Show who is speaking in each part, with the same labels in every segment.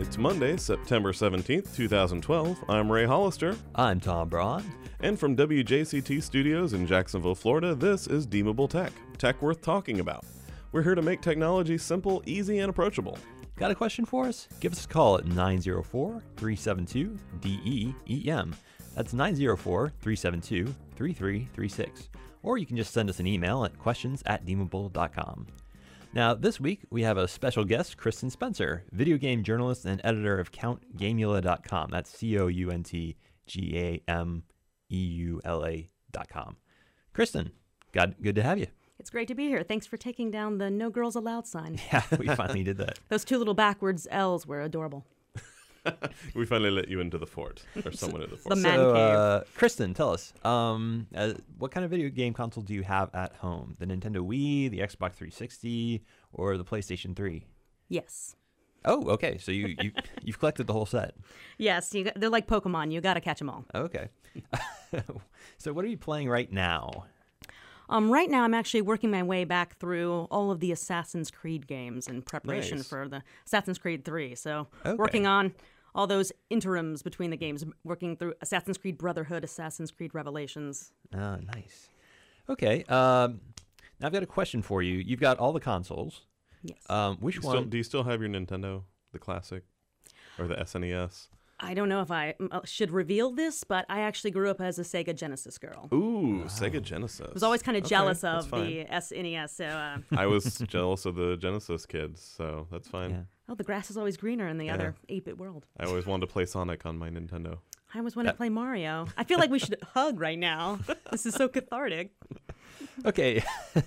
Speaker 1: It's Monday, September 17th, 2012. I'm Ray Hollister.
Speaker 2: I'm Tom Braun.
Speaker 1: And from WJCT Studios in Jacksonville, Florida, this is Deemable Tech, tech worth talking about. We're here to make technology simple, easy, and approachable.
Speaker 2: Got a question for us? Give us a call at 904-372-DEEM. That's 904-372-3336. Or you can just send us an email at questions@deemable.com. Now, this week, we have a special guest, Kristen Spencer, video game journalist and editor of CountGameula.com. That's CountGameula.com. Kristen, good to have you.
Speaker 3: It's great to be here. Thanks for taking down the No Girls Allowed sign.
Speaker 2: Yeah, we finally did that.
Speaker 3: Those two little backwards L's were adorable.
Speaker 1: We finally let you into the fort, or someone in the fort.
Speaker 3: The man cave.
Speaker 2: Kristen, tell us, what kind of video game console do you have at home? The Nintendo Wii, the Xbox 360, or the PlayStation 3?
Speaker 3: Yes.
Speaker 2: Oh, okay. So you've collected the whole set.
Speaker 3: Yes, they're like Pokemon. You got to catch them all.
Speaker 2: Okay. So what are you playing right now?
Speaker 3: Right now, I'm actually working my way back through all of the Assassin's Creed games in preparation
Speaker 1: Nice.
Speaker 3: for the Assassin's Creed 3. So
Speaker 2: Okay.
Speaker 3: working on all those interims between the games, working through Assassin's Creed Brotherhood, Assassin's Creed Revelations.
Speaker 2: Oh, nice. Okay. Now I've got a question for you. You've got all the consoles.
Speaker 3: Yes.
Speaker 2: Which one?
Speaker 1: Do you still have your Nintendo, the classic, or the SNES?
Speaker 3: I don't know if I should reveal this, but I actually grew up as a Sega Genesis girl.
Speaker 1: Ooh, Sega Genesis.
Speaker 3: I was always kind of jealous
Speaker 1: that's
Speaker 3: of
Speaker 1: fine.
Speaker 3: the SNES. So,
Speaker 1: I was jealous of the Genesis kids, so that's fine.
Speaker 2: Yeah.
Speaker 3: the grass is always greener in the
Speaker 1: Yeah.
Speaker 3: other 8-bit world.
Speaker 1: I always wanted to play Sonic on my Nintendo.
Speaker 3: I always wanted to play Mario. I feel like we should hug right now. This is so cathartic.
Speaker 2: Okay.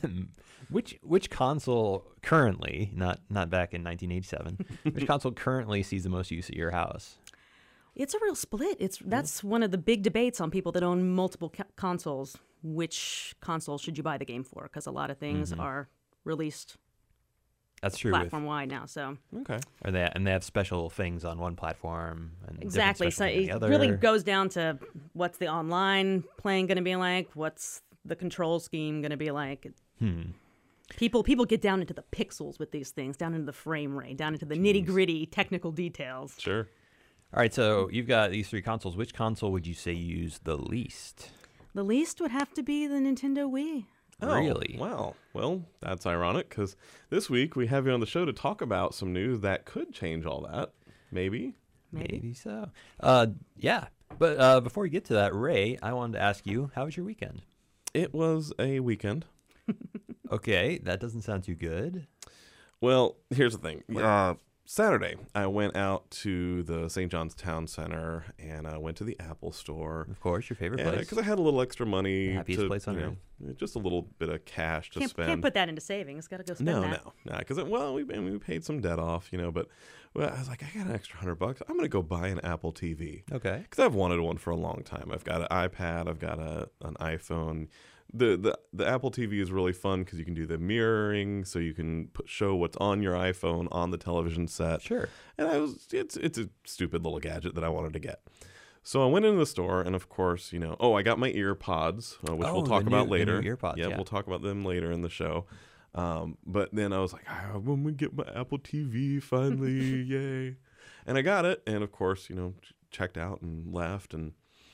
Speaker 2: Which console currently, not back in 1987, which console currently sees the most use at your house?
Speaker 3: It's a real split. That's one of the big debates on people that own multiple consoles. Which console should you buy the game for? Because a lot of things are released
Speaker 2: That's true. With,
Speaker 3: platform-wide now. So
Speaker 1: Okay.
Speaker 2: and they have special things on one platform and different
Speaker 3: exactly.
Speaker 2: special
Speaker 3: So
Speaker 2: things
Speaker 3: it
Speaker 2: on the other.
Speaker 3: really goes down to what's the online playing going to be like? What's the control scheme going to be like? People get down into the pixels with these things, down into the frame rate, down into the nitty-gritty technical details.
Speaker 1: Sure.
Speaker 2: All right, so you've got these three consoles. Which console would you say you use the least?
Speaker 3: The least would have to be the Nintendo Wii.
Speaker 1: Oh,
Speaker 2: Really?
Speaker 1: Wow. Well, that's ironic because this week we have you on the show to talk about some news that could change all that. Maybe.
Speaker 2: Maybe so. Yeah. But before we get to that, Ray, I wanted to ask you, how was your weekend?
Speaker 1: It was a weekend.
Speaker 2: Okay, that doesn't sound too good.
Speaker 1: Well, here's the thing. Saturday, I went out to the St. John's Town Center and I went to the Apple Store.
Speaker 2: Of course, your favorite place.
Speaker 1: Because I had a little extra money.
Speaker 2: The happiest place on
Speaker 1: earth. Just a little bit of cash to spend.
Speaker 3: Can't put that into savings. Got to go spend that.
Speaker 1: No. Because, we paid some debt off, but I was like, I got an extra $100. I'm going to go buy an Apple TV.
Speaker 2: Okay.
Speaker 1: Because I've wanted one for a long time. I've got an iPad. I've got an iPhone. The Apple TV is really fun because you can do the mirroring, so you can show what's on your iPhone on the television set.
Speaker 2: Sure.
Speaker 1: And it's a stupid little gadget that I wanted to get. So I went into the store, and of course, I got my ear pods, which we'll talk about later.
Speaker 2: The new ear pods, yeah.
Speaker 1: We'll talk about them later in the show. But then I was like, when we get my Apple TV finally, yay. And I got it, and of course, checked out and left, and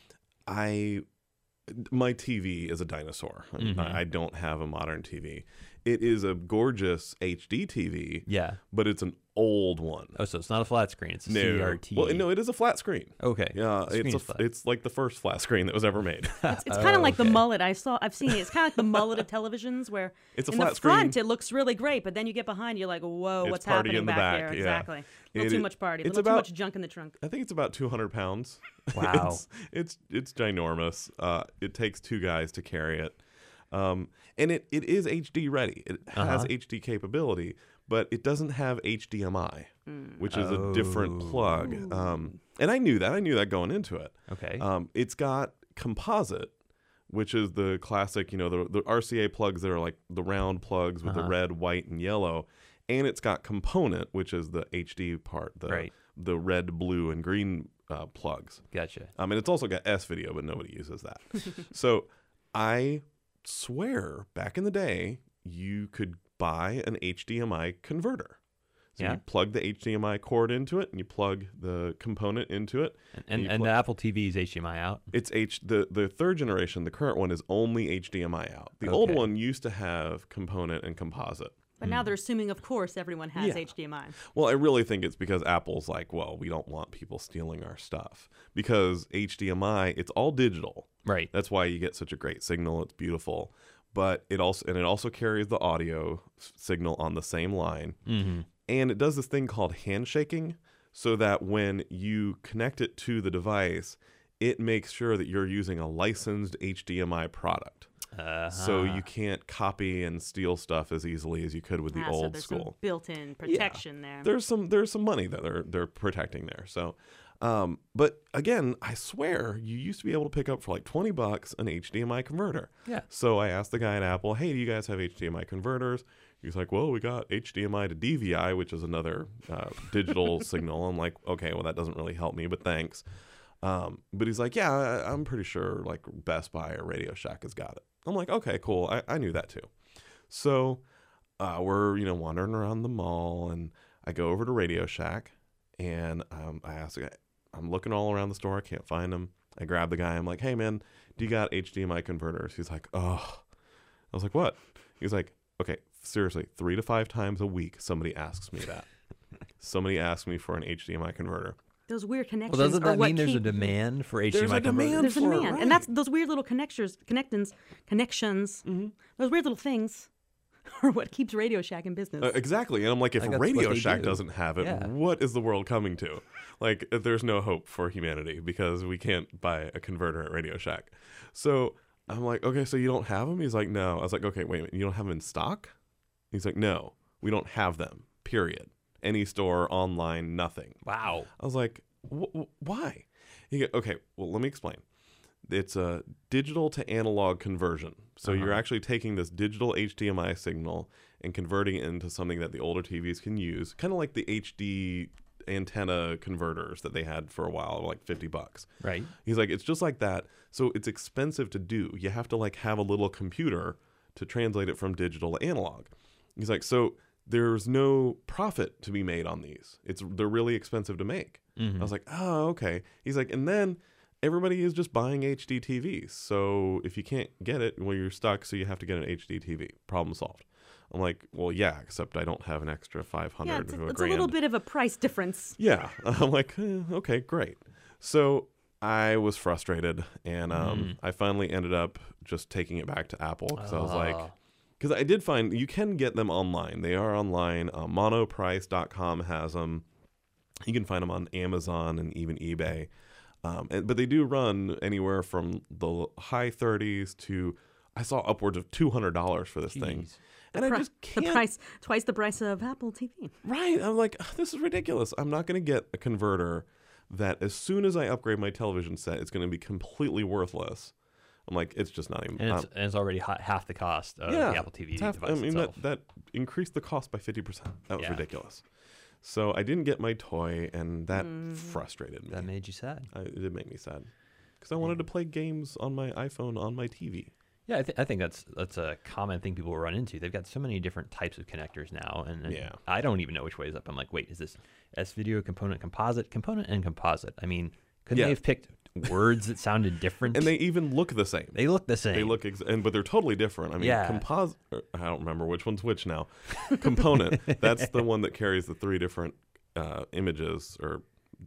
Speaker 1: my TV is a dinosaur. I don't have a modern TV. It is a gorgeous HD TV.
Speaker 2: Yeah.
Speaker 1: But it's an old one.
Speaker 2: Oh, so it's not a flat screen. It's a CRT.
Speaker 1: Well, no, it is a flat screen.
Speaker 2: Okay.
Speaker 1: Yeah,
Speaker 2: The screen is flat.
Speaker 1: it's like the first flat screen that was ever made.
Speaker 3: It's kind of like the
Speaker 2: okay.
Speaker 3: mullet. I've seen it. It's kind of like the mullet of televisions where
Speaker 1: It's a
Speaker 3: in
Speaker 1: flat
Speaker 3: the front
Speaker 1: screen.
Speaker 3: it looks really great, but then you get behind, you're like, whoa,
Speaker 1: It's
Speaker 3: what's
Speaker 1: party
Speaker 3: happening
Speaker 1: in the
Speaker 3: back
Speaker 1: back,
Speaker 3: there?
Speaker 1: yeah.
Speaker 3: Exactly. A little too much party. A little too much junk in the trunk.
Speaker 1: I think it's about 200 pounds.
Speaker 2: Wow.
Speaker 1: it's ginormous. It takes two guys to carry it. And it is HD ready. It has HD capability, but it doesn't have HDMI, which is a different plug. And I knew that going into it.
Speaker 2: Okay.
Speaker 1: It's got composite, which is the classic, the RCA plugs that are like the round plugs with the red, white, and yellow. And it's got component, which is the HD part, the red, blue, and green plugs.
Speaker 2: Gotcha.
Speaker 1: And it's also got S-video, but nobody uses that. So I swear back in the day, you could buy an HDMI converter. So you plug the HDMI cord into it, and you plug the component into it.
Speaker 2: And the Apple TV is HDMI out?
Speaker 1: It's the third generation, the current one, is only HDMI out. The old one used to have component and composite.
Speaker 3: But now they're assuming, of course, everyone has HDMI.
Speaker 1: Well, I really think it's because Apple's like, well, we don't want people stealing our stuff. Because HDMI, it's all digital.
Speaker 2: Right.
Speaker 1: That's why you get such a great signal. It's beautiful. But it also carries the audio signal on the same line.
Speaker 2: Mm-hmm.
Speaker 1: And it does this thing called handshaking, so that when you connect it to the device, it makes sure that you're using a licensed HDMI product. So you can't copy and steal stuff as easily as you could with the old
Speaker 3: there's
Speaker 1: school.
Speaker 3: Some built-in protection there.
Speaker 1: There's some money that they're protecting there. So, but again, I swear you used to be able to pick up for like $20 an HDMI converter.
Speaker 2: Yeah.
Speaker 1: So I asked the guy at Apple, "Hey, do you guys have HDMI converters?" He's like, "Well, we got HDMI to DVI, which is another digital signal." I'm like, "Okay, well that doesn't really help me, but thanks." But he's like, "Yeah, I'm pretty sure like Best Buy or Radio Shack has got it." I'm like, "Okay, cool. I knew that too." So we're wandering around the mall, and I go over to Radio Shack, and I ask the guy, I'm looking all around the store, I can't find them. I grab the guy, I'm like, "Hey man, do you got HDMI converters?" He's like, "Oh." I was like, "What?" He's like, "Okay, seriously, 3 to 5 times a week somebody asks me that. Somebody asks me for an HDMI converber."
Speaker 3: Those weird connections.
Speaker 2: Well, doesn't that mean there's a
Speaker 3: keep...
Speaker 2: demand for HDMI
Speaker 1: There's a demand
Speaker 3: There's a
Speaker 1: for
Speaker 3: demand,
Speaker 1: it, right.
Speaker 3: and that's those weird little connections.
Speaker 1: Mm-hmm.
Speaker 3: Those weird little things are what keeps Radio Shack in business.
Speaker 1: Exactly. And I'm like, if
Speaker 2: Like, that's
Speaker 1: Radio
Speaker 2: what they
Speaker 1: Shack
Speaker 2: do.
Speaker 1: doesn't have it,
Speaker 2: Yeah.
Speaker 1: what is the world coming to? Like, there's no hope for humanity because we can't buy a converter at Radio Shack. So I'm like, "Okay, so you don't have them?" He's like, "No." I was like, "Okay, wait a minute. You don't have them in stock?" He's like, "No, we don't have them, period. Any store, online, nothing."
Speaker 2: Wow.
Speaker 1: I was like, "Why?" He goes, "Okay, well, let me explain. It's a digital to analog conversion. So you're actually taking this digital HDMI signal and converting it into something that the older TVs can use, kind of like the HD antenna converters that they had for a while, like $50.
Speaker 2: Right.
Speaker 1: He's like, "It's just like that. So it's expensive to do. You have to like have a little computer to translate it from digital to analog." He's like, "So there's no profit to be made on these. They're really expensive to make."
Speaker 2: Mm-hmm.
Speaker 1: I was like, "Oh, okay." He's like, "And then everybody is just buying HD TVs. So if you can't get it, well, you're stuck. So you have to get an HD TV. Problem solved." I'm like, "Well, yeah, except I don't have an extra 500
Speaker 3: yeah,
Speaker 1: or
Speaker 3: it's
Speaker 1: a
Speaker 3: a
Speaker 1: grand."
Speaker 3: little bit of a price difference.
Speaker 1: Yeah. I'm like, "Okay, great." So I was frustrated, and I finally ended up just taking it back to Apple because I was like, because I did find you can get them online. They are online. Monoprice.com has them. You can find them on Amazon and even eBay. But they do run anywhere from the high 30s to, I saw upwards of $200 for this thing. And I just can't.
Speaker 3: Twice the price of Apple TV.
Speaker 1: Right. I'm like, this is ridiculous. I'm not going to get a converter that as soon as I upgrade my television set, it's going to be completely worthless. I'm like, it's just not even.
Speaker 2: And it's already half the cost of the Apple TV device itself.
Speaker 1: That increased the cost by 50%. That was
Speaker 2: Yeah.
Speaker 1: ridiculous. So I didn't get my toy, and that frustrated me.
Speaker 2: That made you sad.
Speaker 1: It did make me sad because I wanted to play games on my iPhone on my TV.
Speaker 2: Yeah, I think that's a common thing people run into. They've got so many different types of connectors now, and
Speaker 1: Yeah.
Speaker 2: I don't even know which way is up. I'm like, wait, is this S-Video component, composite, and composite? I mean, couldn't
Speaker 1: Yeah.
Speaker 2: they have picked words that sounded different?
Speaker 1: And they even look the same.
Speaker 2: They look the same.
Speaker 1: They look, but they're totally different. I mean,
Speaker 2: Yeah.
Speaker 1: composite. I don't remember which one's which now. Component. That's the one that carries the 3 different images or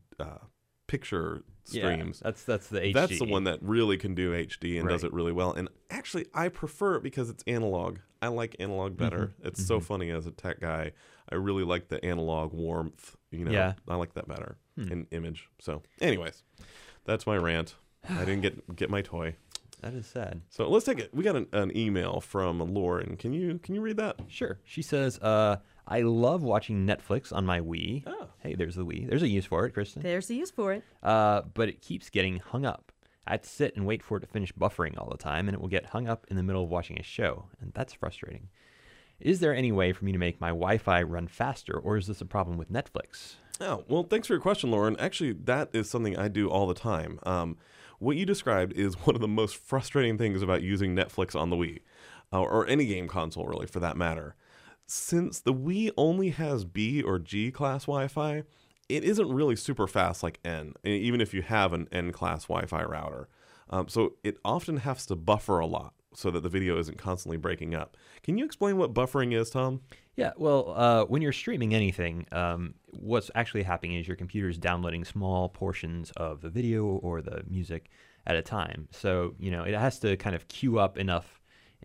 Speaker 1: picture streams.
Speaker 2: Yeah, that's the HD.
Speaker 1: That's the one that really can do HD and does
Speaker 2: Right.
Speaker 1: it really well. And actually, I prefer it because it's analog. I like analog better. It's so funny as a tech guy. I really like the analog warmth.
Speaker 2: Yeah.
Speaker 1: I like that better in image. So, anyways, that's my rant. I didn't get my toy.
Speaker 2: That is sad.
Speaker 1: So let's take it. We got an email from Lauren. Can you read that?
Speaker 2: Sure. She says, I love watching Netflix on my Wii.
Speaker 1: Oh.
Speaker 2: Hey, there's the Wii. There's a use for it, Kristen.
Speaker 3: There's the use for it.
Speaker 2: But it keeps getting hung up. I have to sit and wait for it to finish buffering all the time, and it will get hung up in the middle of watching a show, and that's frustrating. Is there any way for me to make my Wi-Fi run faster, or is this a problem with Netflix?
Speaker 1: Oh, well, thanks for your question, Lauren. Actually, that is something I do all the time. What you described is one of the most frustrating things about using Netflix on the Wii, or any game console, really, for that matter. since the Wii only has B or G class Wi-Fi, it isn't really super fast like N, even if you have an N class Wi-Fi router. So it often has to buffer a lot so that the video isn't constantly breaking up. Can you explain what buffering is, Tom?
Speaker 2: Yeah, well, when you're streaming anything, what's actually happening is your computer's downloading small portions of the video or the music at a time. So, it has to kind of queue up enough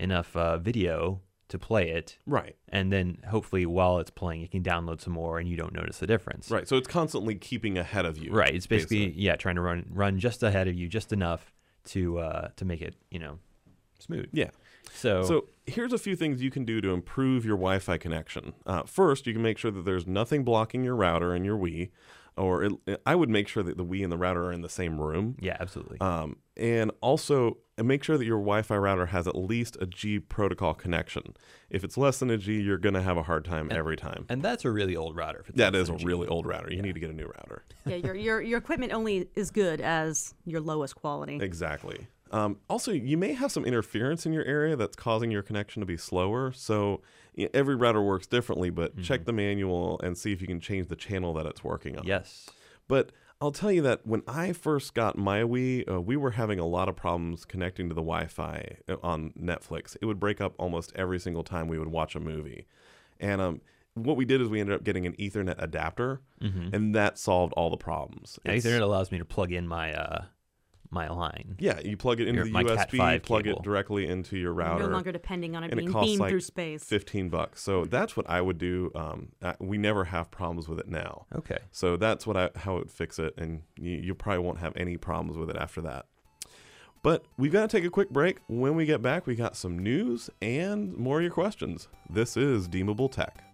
Speaker 2: video to play it.
Speaker 1: Right.
Speaker 2: And then hopefully while it's playing, you can download some more and you don't notice the difference.
Speaker 1: Right. So it's constantly keeping ahead of you.
Speaker 2: Right. It's basically trying to run just ahead of you, just enough to make it, smooth.
Speaker 1: Yeah.
Speaker 2: So
Speaker 1: here's a few things you can do to improve your Wi-Fi connection. First, you can make sure that there's nothing blocking your router and your Wii, or I would make sure that the Wii and the router are in the same room.
Speaker 2: Yeah, absolutely.
Speaker 1: And also make sure that your Wi-Fi router has at least a G protocol connection. If it's less than a G, you're going to have a hard time every time.
Speaker 2: And that's a really old router. If it's
Speaker 1: that
Speaker 2: less
Speaker 1: is
Speaker 2: than
Speaker 1: a
Speaker 2: G.
Speaker 1: really old router. You need to get a new router.
Speaker 3: Yeah, your equipment only is good as your lowest quality.
Speaker 1: Exactly. Also, you may have some interference in your area that's causing your connection to be slower. So every router works differently, but check the manual and see if you can change the channel that it's working on.
Speaker 2: Yes.
Speaker 1: But I'll tell you that when I first got my Wii, we were having a lot of problems connecting to the Wi-Fi on Netflix. It would break up almost every single time we would watch a movie. And what we did is we ended up getting an Ethernet adapter, and that solved all the problems.
Speaker 2: Yeah, Ethernet allows me to plug in my my line.
Speaker 1: Yeah, you plug it into the
Speaker 2: my
Speaker 1: USB,
Speaker 2: Cat5
Speaker 1: plug
Speaker 2: cable.
Speaker 1: it directly into your router.
Speaker 3: You're no longer depending on it
Speaker 1: and
Speaker 3: being
Speaker 1: costs
Speaker 3: beamed
Speaker 1: like
Speaker 3: through space.
Speaker 1: $15. So that's what I would do. We never have problems with it now.
Speaker 2: Okay.
Speaker 1: So that's how I would fix it, and you probably won't have any problems with it after that. But we've got to take a quick break. When we get back, we got some news and more of your questions. This is Deemable Tech.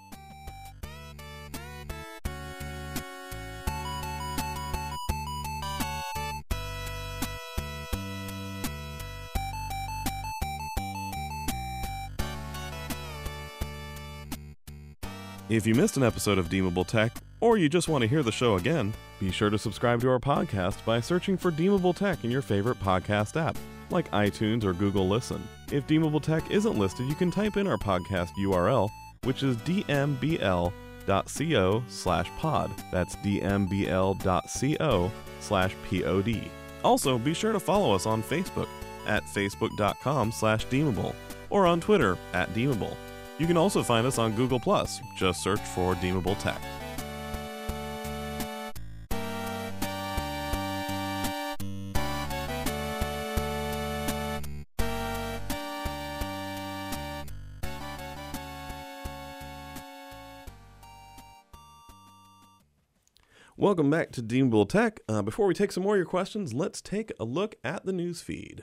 Speaker 1: If you missed an episode of Deemable Tech, or you just want to hear the show again, be sure to subscribe to our podcast by searching for Deemable Tech in your favorite podcast app, like iTunes or Google Listen. If Deemable Tech isn't listed, you can type in our podcast URL, which is dmbl.co/pod. That's dmbl.co/pod. Also, be sure to follow us on Facebook at facebook.com/Deemable, or on Twitter at Deemable. You can also find us on Google+. Just search for Deemable Tech. Welcome back to Deemable Tech. Before we take some more of your questions, let's take a look at the news feed.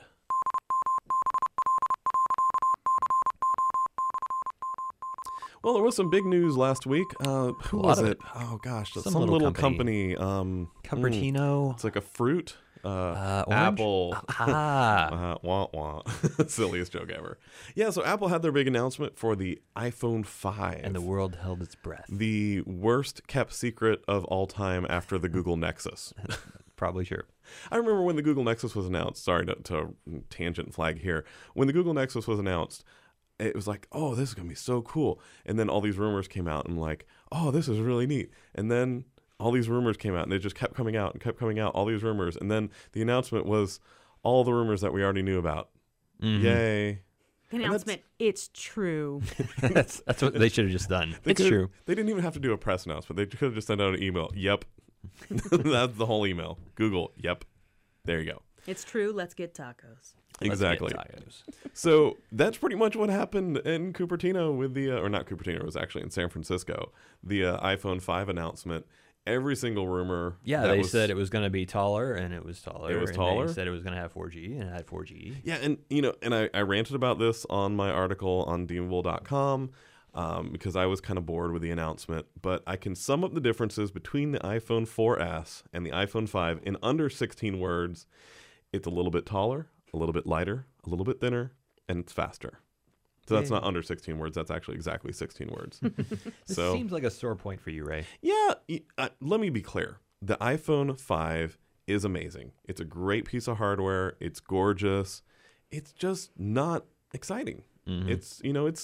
Speaker 1: Well, there was some big news last week. Who was it? Oh gosh, some little company.
Speaker 2: Cupertino.
Speaker 1: It's like a fruit.
Speaker 2: Orange?
Speaker 1: Apple.
Speaker 2: Ah.
Speaker 1: Wah. Silliest joke ever. Yeah, so Apple had their big announcement for the iPhone 5.
Speaker 2: And the world held its breath.
Speaker 1: The worst kept secret of all time after the Google Nexus.
Speaker 2: Probably sure.
Speaker 1: I remember when the Google Nexus was announced. Sorry to tangent flag here. When the Google Nexus was announced, it was like, oh, this is going to be so cool. And then all these rumors came out, and I'm like, oh, this is really neat. And then all these rumors came out, and they just kept coming out and kept coming out, all these rumors. And then the announcement was all the rumors that we already knew about. Yay.
Speaker 3: The announcement, it's true.
Speaker 2: That's what they should have just done. It's true.
Speaker 1: They didn't even have to do a press announcement. They could have just sent out an email. Yep. That's the whole email. Google, yep. There you go.
Speaker 3: It's true. Let's get tacos.
Speaker 1: Exactly.
Speaker 2: Let's get tacos.
Speaker 1: So that's pretty much what happened in Cupertino with the, or not Cupertino, it was actually in San Francisco, the iPhone 5 announcement. Every single rumor.
Speaker 2: Yeah, they said it was going to be taller, and it was taller.
Speaker 1: It was
Speaker 2: and
Speaker 1: taller.
Speaker 2: They said it was going to have 4G, and it had 4G.
Speaker 1: Yeah, and I ranted about this on my article on Deemable.com because I was kind of bored with the announcement. But I can sum up the differences between the iPhone 4S and the iPhone 5 in under 16 words. It's a little bit taller, a little bit lighter, a little bit thinner, and it's faster. So that's not under 16 words. That's actually exactly 16 words.
Speaker 2: This seems like a sore point for you, Ray.
Speaker 1: Yeah. Let me be clear. The iPhone 5 is amazing. It's a great piece of hardware. It's gorgeous. It's just not exciting. It's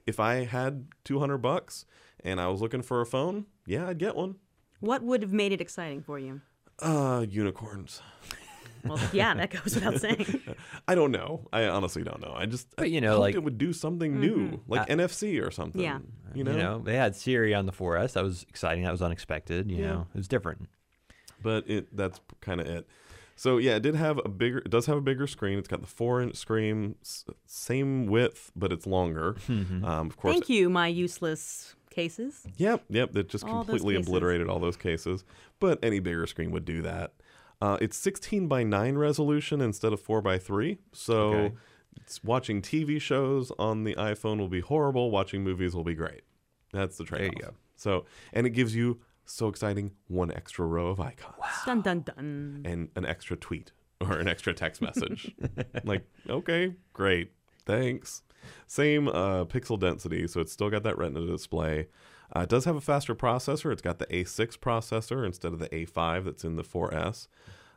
Speaker 1: if I had $200 and I was looking for a phone, yeah, I'd get one.
Speaker 3: What would have made it exciting for you?
Speaker 1: Unicorns.
Speaker 3: Well, yeah, that goes without saying.
Speaker 1: I don't know. I honestly don't know. I just
Speaker 2: But,
Speaker 1: hoped
Speaker 2: like,
Speaker 1: it would do something new, like NFC or something.
Speaker 3: Yeah.
Speaker 1: You know?
Speaker 2: They had Siri on the 4S. That was exciting. That was unexpected. You know, it was different.
Speaker 1: But that's kind of it. So yeah, it does have a bigger screen. It's got the 4-inch screen, same width, but it's longer. Of course.
Speaker 3: Thank you, my useless cases.
Speaker 1: Yep. That just
Speaker 3: All those
Speaker 1: completely
Speaker 3: cases.
Speaker 1: obliterated all those cases. But any bigger screen would do that. It's 16:9 resolution instead of 4:3. So it's watching TV shows on the iPhone will be horrible. Watching movies will be great. That's the trade-off.
Speaker 2: There you go.
Speaker 1: So, and it gives you, so exciting, one extra row of icons.
Speaker 3: Dun dun dun.
Speaker 1: And an extra tweet or an extra text message. Like, okay, great. Thanks. Same pixel density. So it's still got that Retina display. It does have a faster processor. It's got the A6 processor instead of the A5 that's in the 4S.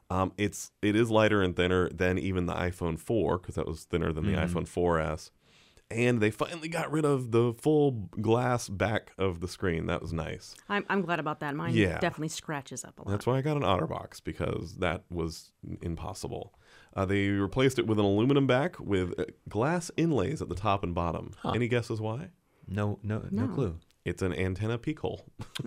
Speaker 1: It is lighter and thinner than even the iPhone 4 because that was thinner than the iPhone 4S. And they finally got rid of the full glass back of the screen. That was nice.
Speaker 3: I'm glad about that. Mine definitely scratches up a lot.
Speaker 1: That's why I got an OtterBox, because that was impossible. They replaced it with an aluminum back with glass inlays at the top and bottom. Any guesses why?
Speaker 2: No clue.
Speaker 1: It's an antenna peak hole.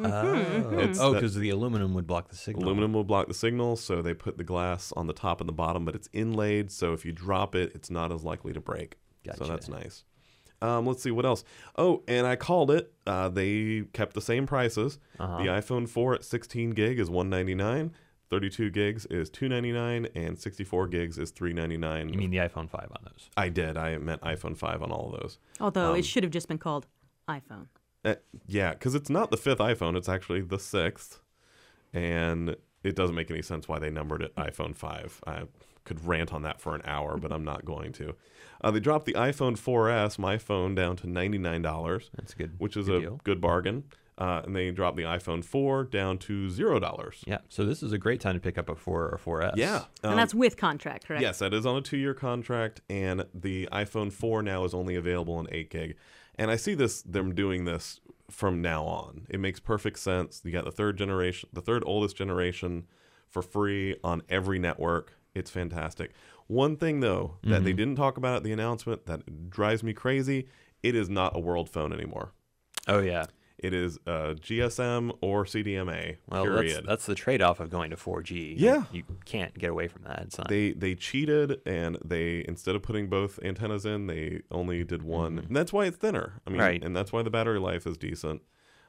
Speaker 2: Because the aluminum would block the signal.
Speaker 1: Aluminum will block the signal, so they put the glass on the top and the bottom, but it's inlaid, so if you drop it, it's not as likely to break.
Speaker 2: Gotcha.
Speaker 1: So that's nice. Let's see, what else? Oh, and I called it. They kept the same prices. The iPhone 4 at 16 gig is $199, 32 gigs is $299, and 64 gigs is $399.
Speaker 2: You mean the iPhone 5 on those?
Speaker 1: I did. I meant iPhone 5 on all of those.
Speaker 3: Although it should have just been called iPhone.
Speaker 1: Yeah, because it's not the 5th iPhone. It's actually the 6th. And it doesn't make any sense why they numbered it iPhone 5. I could rant on that for an hour, but I'm not going to. They dropped the iPhone 4S, my phone, down to $99.
Speaker 2: That's good.
Speaker 1: Which is
Speaker 2: good
Speaker 1: a
Speaker 2: deal.
Speaker 1: good bargain. And they dropped the iPhone 4 down to $0.
Speaker 2: Yeah, so this is a great time to pick up a 4 or 4S.
Speaker 1: Yeah.
Speaker 3: And that's with contract, correct?
Speaker 1: Yes, that is on a 2-year contract, and the iPhone 4 now is only available in 8 gig. And I see them doing this from now on. It makes perfect sense. You got the third oldest generation for free on every network. It's fantastic. One thing, though, that they didn't talk about at the announcement that drives me crazy, it is not a world phone anymore.
Speaker 2: Oh, yeah.
Speaker 1: It is GSM or CDMA,
Speaker 2: Well,
Speaker 1: period.
Speaker 2: that's the trade-off of going to 4G.
Speaker 1: Yeah.
Speaker 2: You can't get away from that. It's not...
Speaker 1: They cheated, and they, instead of putting both antennas in, they only did one. And that's why it's thinner. I mean,
Speaker 2: Right.
Speaker 1: And that's why the battery life is decent.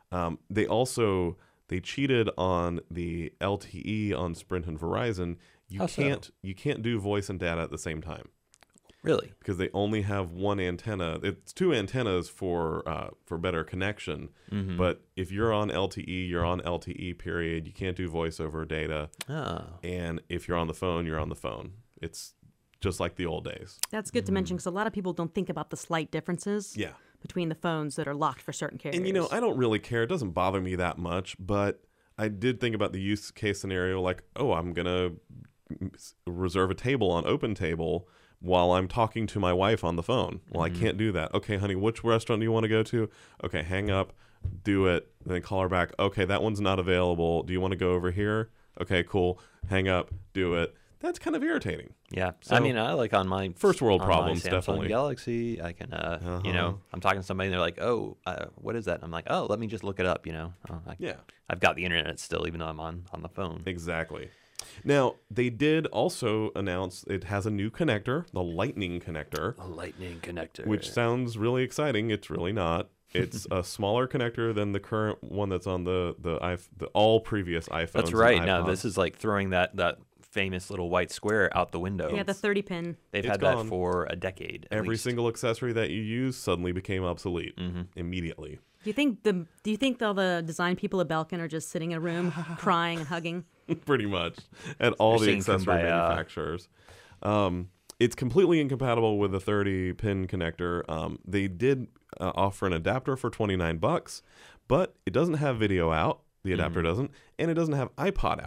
Speaker 1: They cheated on the LTE on Sprint and Verizon.
Speaker 2: How so?
Speaker 1: You can't do voice and data at the same time
Speaker 2: Really?
Speaker 1: because they only have one antenna. It's 2 antennas for better connection. But if you're on LTE, you're on LTE, period. You can't do voice over data.
Speaker 2: Oh.
Speaker 1: And if you're on the phone, you're on the phone. It's just like the old days.
Speaker 3: That's good to mention because a lot of people don't think about the slight differences
Speaker 1: Yeah.
Speaker 3: between the phones that are locked for certain carriers.
Speaker 1: And, I don't really care. It doesn't bother me that much. But I did think about the use case scenario like, oh, I'm going to reserve a table on OpenTable while I'm talking to my wife on the phone. Well, I can't do that. Okay, honey, which restaurant do you want to go to? Okay, hang up, do it, then call her back. Okay, that one's not available. Do you want to go over here? Okay, cool. Hang up, do it. That's kind of irritating.
Speaker 2: Yeah.
Speaker 1: So-
Speaker 2: I mean, I like on my
Speaker 1: First world
Speaker 2: on my
Speaker 1: problems,
Speaker 2: Samsung
Speaker 1: definitely.
Speaker 2: Galaxy, I can, I'm talking to somebody and they're like, oh, what is that? I'm like, oh, let me just look it up,
Speaker 1: Yeah.
Speaker 2: I've got the internet still, even though I'm on the phone.
Speaker 1: Exactly. Now, they did also announce it has a new connector, the Lightning connector,
Speaker 2: A lightning connector.
Speaker 1: which sounds really exciting. It's really not. It's a smaller connector than the current one that's on the all previous iPhones.
Speaker 2: That's
Speaker 1: and
Speaker 2: right. Now,
Speaker 1: iPods.
Speaker 2: this is like throwing that famous little white square out the window.
Speaker 3: Yeah, the 30 pin.
Speaker 2: They've
Speaker 1: It's
Speaker 2: had
Speaker 1: gone.
Speaker 2: that for a decade. at
Speaker 1: Every
Speaker 2: least.
Speaker 1: single accessory that you use suddenly became obsolete immediately.
Speaker 3: Do you think all the design people at Belkin are just sitting in a room crying and hugging?
Speaker 1: Pretty much at all the
Speaker 2: They're seeing
Speaker 1: accessory
Speaker 2: Kumbaya.
Speaker 1: manufacturers. It's completely incompatible with the 30-pin connector. They did offer an adapter for $29, but it doesn't have video out. The adapter doesn't, and it doesn't have iPod out,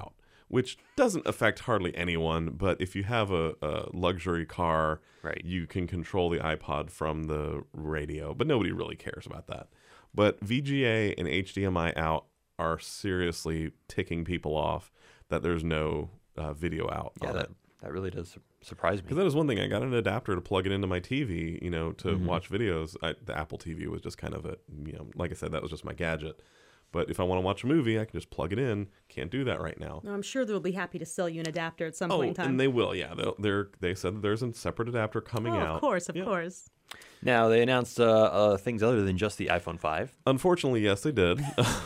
Speaker 1: which doesn't affect hardly anyone. But if you have a luxury car,
Speaker 2: Right.
Speaker 1: you can control the iPod from the radio. But nobody really cares about that. But VGA and HDMI out are seriously ticking people off that there's no video out
Speaker 2: Yeah,
Speaker 1: on it.
Speaker 2: that really does surprise me.
Speaker 1: Because that is one thing. I got an adapter to plug it into my TV, to watch videos. The Apple TV was just kind of like I said, that was just my gadget. But if I want to watch a movie, I can just plug it in. Can't do that right now.
Speaker 3: No, I'm sure they'll be happy to sell you an adapter at some point in time.
Speaker 1: And they will, yeah. They said that there's a separate adapter coming out.
Speaker 3: Of course.
Speaker 2: Now, they announced things other than just the iPhone 5.
Speaker 1: Unfortunately, yes, they did.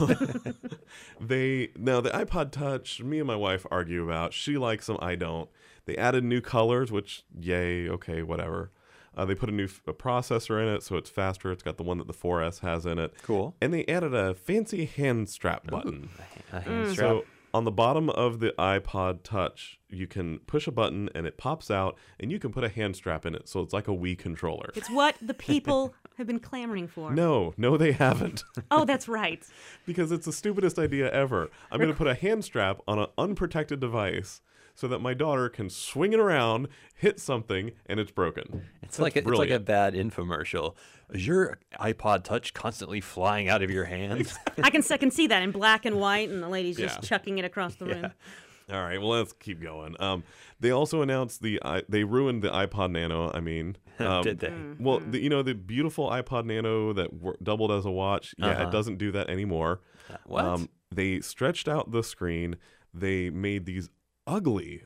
Speaker 1: Now the iPod Touch, me and my wife argue about. She likes them, I don't. They added new colors, which, yay, okay, whatever. They put a new processor in it, so it's faster. It's got the one that the 4S has in it.
Speaker 2: Cool.
Speaker 1: And they added a fancy hand strap button.
Speaker 2: A hand strap.
Speaker 1: So on the bottom of the iPod Touch, you can push a button and it pops out, and you can put a hand strap in it. So it's like a Wii controller.
Speaker 3: It's what the people have been clamoring for.
Speaker 1: No, they haven't.
Speaker 3: Oh, that's right.
Speaker 1: Because it's the stupidest idea ever. I'm going to put a hand strap on an unprotected device so that my daughter can swing it around, hit something, and it's broken.
Speaker 2: It's like a bad infomercial. Is your iPod Touch constantly flying out of your hands?
Speaker 3: I can see that in black and white, and the lady's just chucking it across the room.
Speaker 1: All right, well, let's keep going. They also announced they ruined the iPod Nano. I mean,
Speaker 2: Did they?
Speaker 1: Well, the beautiful iPod Nano that doubled as a watch. Yeah, it doesn't do that anymore.
Speaker 2: What?
Speaker 1: They stretched out the screen. They made these ugly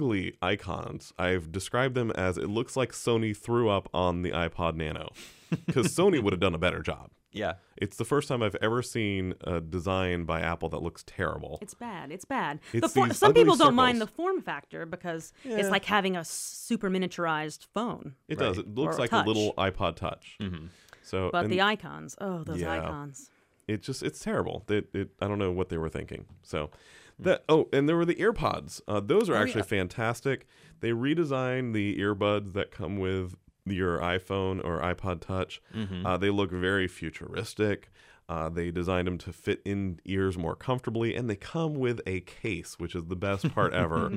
Speaker 1: icons. I've described them as it looks like Sony threw up on the iPod Nano, because Sony would have done a better job.
Speaker 2: Yeah.
Speaker 1: It's the first time I've ever seen a design by Apple that looks terrible.
Speaker 3: It's bad. It's bad.
Speaker 1: It's
Speaker 3: Some
Speaker 1: these
Speaker 3: people
Speaker 1: ugly
Speaker 3: don't mind the
Speaker 1: circles.
Speaker 3: form factor because it's like having a super miniaturized phone.
Speaker 1: It does. It looks
Speaker 3: Or a
Speaker 1: like
Speaker 3: touch.
Speaker 1: a little iPod Touch. So,
Speaker 3: But
Speaker 1: and
Speaker 3: the icons, those
Speaker 1: Yeah.
Speaker 3: icons.
Speaker 1: it's terrible. I don't know what they were thinking. So and there were the earpods. Those are actually fantastic. They redesigned the earbuds that come with your iPhone or iPod Touch. They look very futuristic. They designed them to fit in ears more comfortably, and they come with a case, which is the best part ever.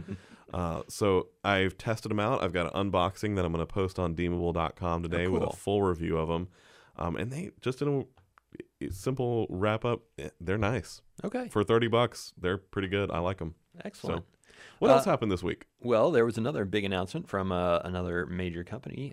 Speaker 1: So I've tested them out. I've got an unboxing that I'm going to post on Deemable.com today with a full review of them. And they just in a simple wrap up, they're nice.
Speaker 2: Okay.
Speaker 1: For $30, they're pretty good. I like them.
Speaker 2: Excellent.
Speaker 1: So, what else happened this week?
Speaker 2: Well, there was another big announcement from another major company,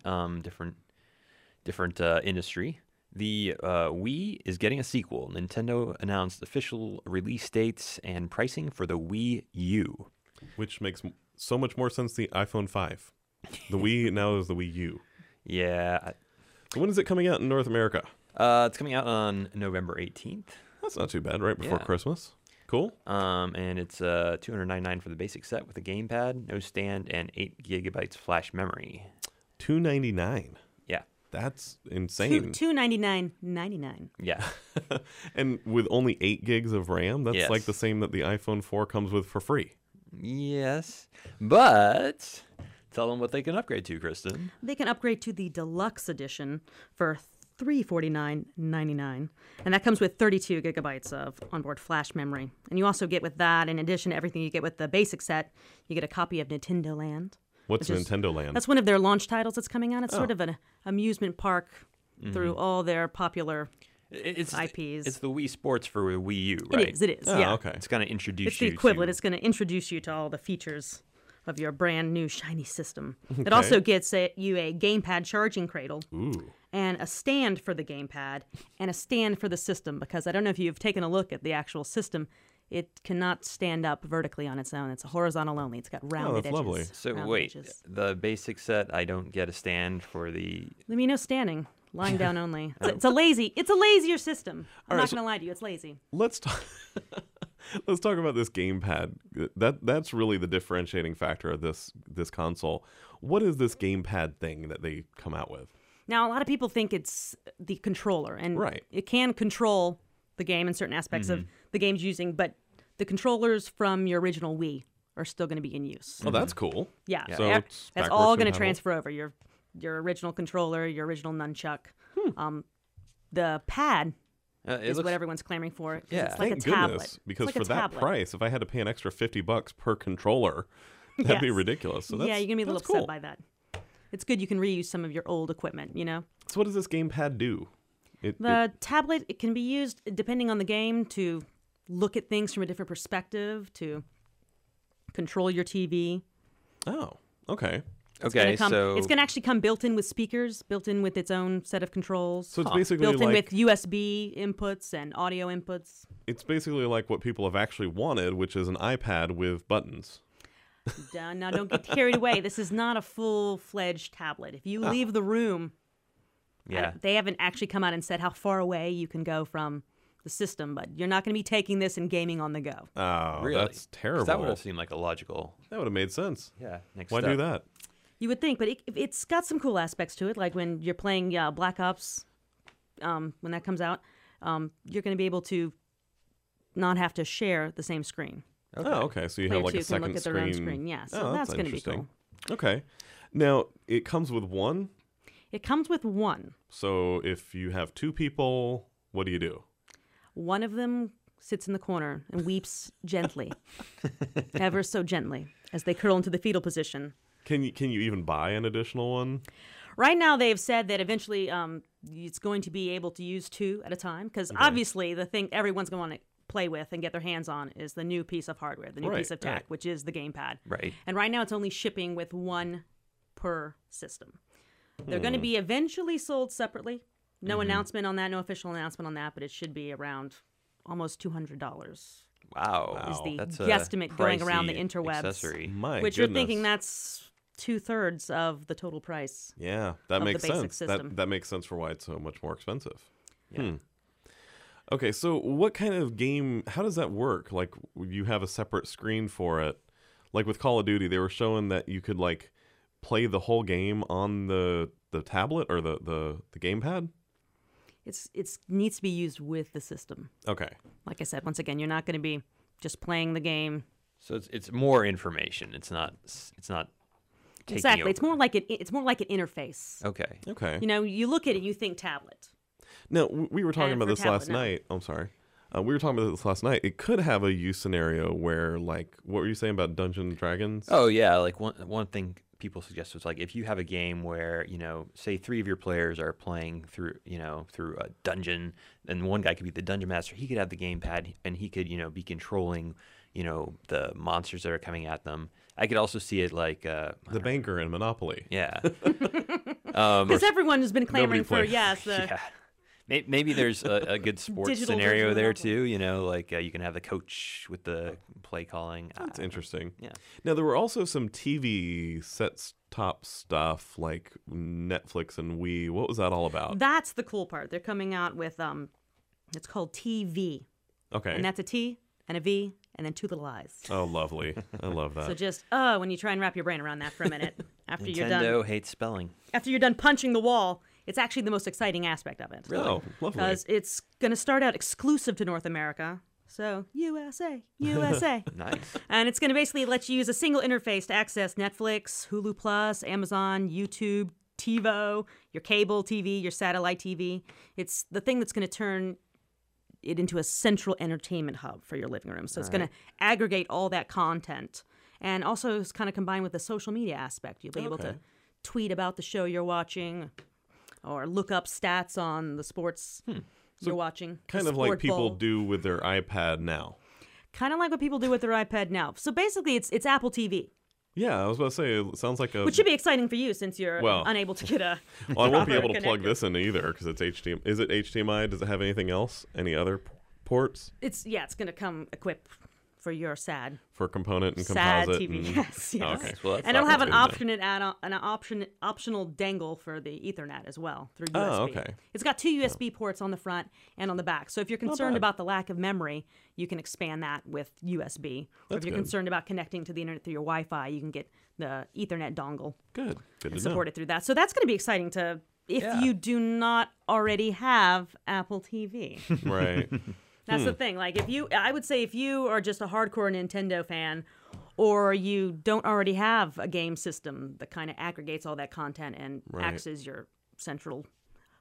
Speaker 2: different industry. The Wii is getting a sequel. Nintendo announced official release dates and pricing for the Wii U.
Speaker 1: Which makes so much more sense than the iPhone 5. The Wii now is the Wii U.
Speaker 2: Yeah.
Speaker 1: When is it coming out in North America?
Speaker 2: It's coming out on November 18th.
Speaker 1: That's not too bad, right before Christmas. Cool.
Speaker 2: And it's $299 for the basic set with a gamepad, no stand, and 8 gigabytes flash memory.
Speaker 1: $299.
Speaker 2: Yeah.
Speaker 1: That's insane.
Speaker 3: $299.99.
Speaker 2: Yeah.
Speaker 1: And with only 8 gigs of RAM, that's
Speaker 2: Yes.
Speaker 1: like the same that the iPhone 4 comes with for free.
Speaker 2: Yes. But tell them what they can upgrade to, Kristen.
Speaker 3: They can upgrade to the deluxe edition for $349.99, and that comes with 32 gigabytes of onboard flash memory. And you also get with that, in addition to everything you get with the basic set, you get a copy of Nintendo Land.
Speaker 1: What's
Speaker 3: which is-
Speaker 1: Nintendo Land?
Speaker 3: That's one of their launch titles that's coming out. It's sort of an amusement park through all their popular
Speaker 2: It's
Speaker 3: IPs.
Speaker 2: It's the Wii Sports for Wii U, right?
Speaker 3: It is,
Speaker 1: Oh,
Speaker 3: yeah.
Speaker 1: okay.
Speaker 2: It's going to introduce
Speaker 3: It's the
Speaker 2: you
Speaker 3: equivalent.
Speaker 2: to...
Speaker 3: It's going to introduce you to all the features of your brand new shiny system. It also gets you a gamepad charging cradle.
Speaker 1: Ooh.
Speaker 3: And a stand for the gamepad and a stand for the system, because I don't know if you've taken a look at the actual system. It cannot stand up vertically on its own. It's a horizontal only. It's got rounded
Speaker 1: that's
Speaker 3: edges.
Speaker 1: lovely.
Speaker 2: So
Speaker 3: rounded
Speaker 2: wait,
Speaker 3: edges.
Speaker 2: the basic set, I don't get a stand for the...
Speaker 3: Let me know standing, lying down only. It's a lazier system. I'm
Speaker 1: right,
Speaker 3: not
Speaker 1: so-
Speaker 3: going to lie to you. It's lazy.
Speaker 1: Let's talk. Let's talk about this gamepad. That's really the differentiating factor of this console. What is this gamepad thing that they come out with?
Speaker 3: Now, a lot of people think it's the controller, and
Speaker 1: Right.
Speaker 3: it can control the game in certain aspects of the game's using, but the controllers from your original Wii are still going to be in use.
Speaker 1: Oh, that's cool.
Speaker 3: Yeah,
Speaker 1: So
Speaker 3: yeah.
Speaker 1: it's
Speaker 3: That's
Speaker 1: backwards
Speaker 3: all going to
Speaker 1: compatible.
Speaker 3: transfer over. Your original controller, your original nunchuck. The pad is what everyone's clamoring for.
Speaker 2: Yeah.
Speaker 3: It's like
Speaker 1: Thank
Speaker 3: a tablet.
Speaker 1: goodness, because
Speaker 3: It's like
Speaker 1: for
Speaker 3: a
Speaker 1: that
Speaker 3: tablet.
Speaker 1: price, if I had to pay an extra $50 per controller, that'd be
Speaker 3: Yes.
Speaker 1: ridiculous. So that's,
Speaker 3: Yeah, you're gonna be a little
Speaker 1: that's
Speaker 3: upset
Speaker 1: cool.
Speaker 3: by that. It's good you can reuse some of your old equipment.
Speaker 1: So what does this gamepad do?
Speaker 3: The tablet, it can be used depending on the game to look at things from a different perspective, to control your TV.
Speaker 1: Oh, okay.
Speaker 2: Okay, so
Speaker 3: It's going to actually come built in with speakers, built in with its own set of controls.
Speaker 1: So it's basically
Speaker 3: built in
Speaker 1: like
Speaker 3: with USB inputs and audio inputs.
Speaker 1: it's basically like what people have actually wanted, which is an iPad with buttons.
Speaker 3: Now, don't get carried away. This is not a full-fledged tablet. If you leave the room,
Speaker 2: yeah.
Speaker 3: they haven't actually come out and said how far away you can go from the system, but you're not going to be taking this and gaming on the go.
Speaker 1: Oh,
Speaker 2: Really?
Speaker 1: that's
Speaker 2: 'Cause
Speaker 1: terrible.
Speaker 2: That would have seemed like a logical.
Speaker 1: That would have made sense.
Speaker 2: Yeah. Next
Speaker 1: Why
Speaker 2: step.
Speaker 1: do that?
Speaker 3: You would think, but it's got some cool aspects to it. Like when you're playing Black Ops, when that comes out, you're going to be able to not have to share the same screen.
Speaker 2: Okay.
Speaker 1: Oh, okay. So you
Speaker 3: Player
Speaker 1: have like
Speaker 3: two
Speaker 1: a
Speaker 3: can
Speaker 1: second
Speaker 3: look at
Speaker 1: screen.
Speaker 3: their own screen. Yeah, so
Speaker 1: Oh,
Speaker 3: that's going to be
Speaker 1: interesting.
Speaker 3: cool.
Speaker 1: Okay. Now it comes with one.
Speaker 3: It comes with one.
Speaker 1: So if you have two people, what do you do?
Speaker 3: One of them sits in the corner and weeps gently, ever so gently, as they curl into the fetal position.
Speaker 1: Can you even buy an additional one?
Speaker 3: Right now, they've said that eventually it's going to be able to use two at a time, because obviously the thing everyone's going to want to play with and get their hands on is the new piece of hardware, the new
Speaker 1: Right,
Speaker 3: piece of tech,
Speaker 1: right.
Speaker 3: which is the gamepad.
Speaker 2: Right.
Speaker 3: And right now, it's only shipping with one per system. They're going to be eventually sold separately. No announcement on that, no official announcement on that, but it should be around almost $200.
Speaker 2: Wow.
Speaker 3: Is the
Speaker 2: That's a
Speaker 3: guesstimate going around the
Speaker 2: pricey
Speaker 3: interwebs.
Speaker 2: accessory.
Speaker 1: My
Speaker 3: Which
Speaker 1: goodness.
Speaker 3: you're thinking that's 2/3 of the total price.
Speaker 1: Yeah, that
Speaker 3: of the
Speaker 1: makes
Speaker 3: basic
Speaker 1: sense.
Speaker 3: system.
Speaker 1: That makes sense for why it's so much more expensive.
Speaker 2: Yeah.
Speaker 1: Okay, so what kind of game? How does that work? Like, you have a separate screen for it. Like with Call of Duty, they were showing that you could like play the whole game on the tablet or the gamepad.
Speaker 3: It's needs to be used with the system.
Speaker 1: Okay.
Speaker 3: Like I said, once again, you're not going to be just playing the game.
Speaker 2: So it's more information. It's not taking
Speaker 3: Exactly.
Speaker 2: over.
Speaker 3: It's more like an interface.
Speaker 2: Okay.
Speaker 1: Okay.
Speaker 3: You know, you look at it, you think tablet.
Speaker 1: Now we were talking
Speaker 3: And
Speaker 1: about
Speaker 3: for
Speaker 1: this last
Speaker 3: tablet, no.
Speaker 1: night. I'm sorry. We were talking about this last night. It could have a use scenario where, like, what were you saying about Dungeons and Dragons?
Speaker 2: Oh yeah, like one thing people suggest was like if you have a game where say 3 of your players are playing through a dungeon, and one guy could be the dungeon master. He could have the gamepad and he could be controlling the monsters that are coming at them. I could also see it like
Speaker 1: the banker in Monopoly.
Speaker 2: yeah.
Speaker 3: Because everyone has been clamoring for,
Speaker 1: played.
Speaker 2: Yeah. Maybe there's a good sports
Speaker 3: Digital
Speaker 2: scenario
Speaker 3: version of
Speaker 2: there
Speaker 3: Monopoly.
Speaker 2: too. Like you can have the coach with the play calling.
Speaker 1: That's interesting.
Speaker 2: Yeah.
Speaker 1: Now there were also some TV set-top stuff like Netflix and Wii. What was that all about?
Speaker 3: That's the cool part. They're coming out with it's called TV,
Speaker 1: Okay.
Speaker 3: and that's a T and a V and then 2 little I's.
Speaker 1: Oh, lovely. I love that.
Speaker 3: So just when you try and wrap your brain around that for a minute after you're done.
Speaker 2: Nintendo hates spelling.
Speaker 3: After you're done punching the wall, it's actually the most exciting aspect of it.
Speaker 1: Oh, lovely.
Speaker 3: Because it's going to start out exclusive to North America. So, USA, USA.
Speaker 2: Nice.
Speaker 3: And it's going to basically let you use a single interface to access Netflix, Hulu Plus, Amazon, YouTube, TiVo, your cable TV, your satellite TV. It's the thing that's going to turn it into a central entertainment hub for your living room. So it's going to aggregate all that content. And also it's kind of combined with the social media aspect. You'll be able to tweet about the show you're watching or look up stats on the sports you're watching.
Speaker 1: Kind
Speaker 3: the
Speaker 1: of like
Speaker 3: sport
Speaker 1: people
Speaker 3: bowl.
Speaker 1: do with their iPad now.
Speaker 3: Kind of like what people do with their iPad now. So basically, it's Apple TV,
Speaker 1: Yeah, I was about to say, it sounds like a...
Speaker 3: which should be exciting for you since you're
Speaker 1: Well.
Speaker 3: unable to get a.
Speaker 1: Well, I won't be
Speaker 3: proper
Speaker 1: able to plug
Speaker 3: connector.
Speaker 1: this in either because it's HDMI. Is it HDMI? Does it have anything else? Any other ports
Speaker 3: It's going to come equipped for your sad
Speaker 1: for component and
Speaker 3: sad
Speaker 1: composite?
Speaker 3: TV.
Speaker 1: and-
Speaker 3: Yes, yes.
Speaker 1: Oh, okay.
Speaker 2: Well, that's
Speaker 3: And it'll have an
Speaker 1: That's good
Speaker 3: optional dangle for the Ethernet as well through USB.
Speaker 1: Oh, okay.
Speaker 3: It's got 2 USB ports on the front and on the back. So if you're concerned
Speaker 1: bad.
Speaker 3: about the lack of memory, you can expand that with USB. Or
Speaker 1: That's
Speaker 3: if you're
Speaker 1: good.
Speaker 3: concerned about connecting to the internet through your Wi-Fi, you can get the Ethernet dongle
Speaker 1: Good. Good
Speaker 3: and
Speaker 1: to know.
Speaker 3: support it through that. So that's going to be exciting to if
Speaker 2: Yeah.
Speaker 3: you do not already have Apple TV.
Speaker 1: Right.
Speaker 3: That's the thing. Like I would say if you are just a hardcore Nintendo fan, or you don't already have a game system that kind of aggregates all that content and
Speaker 1: Right.
Speaker 3: acts as your central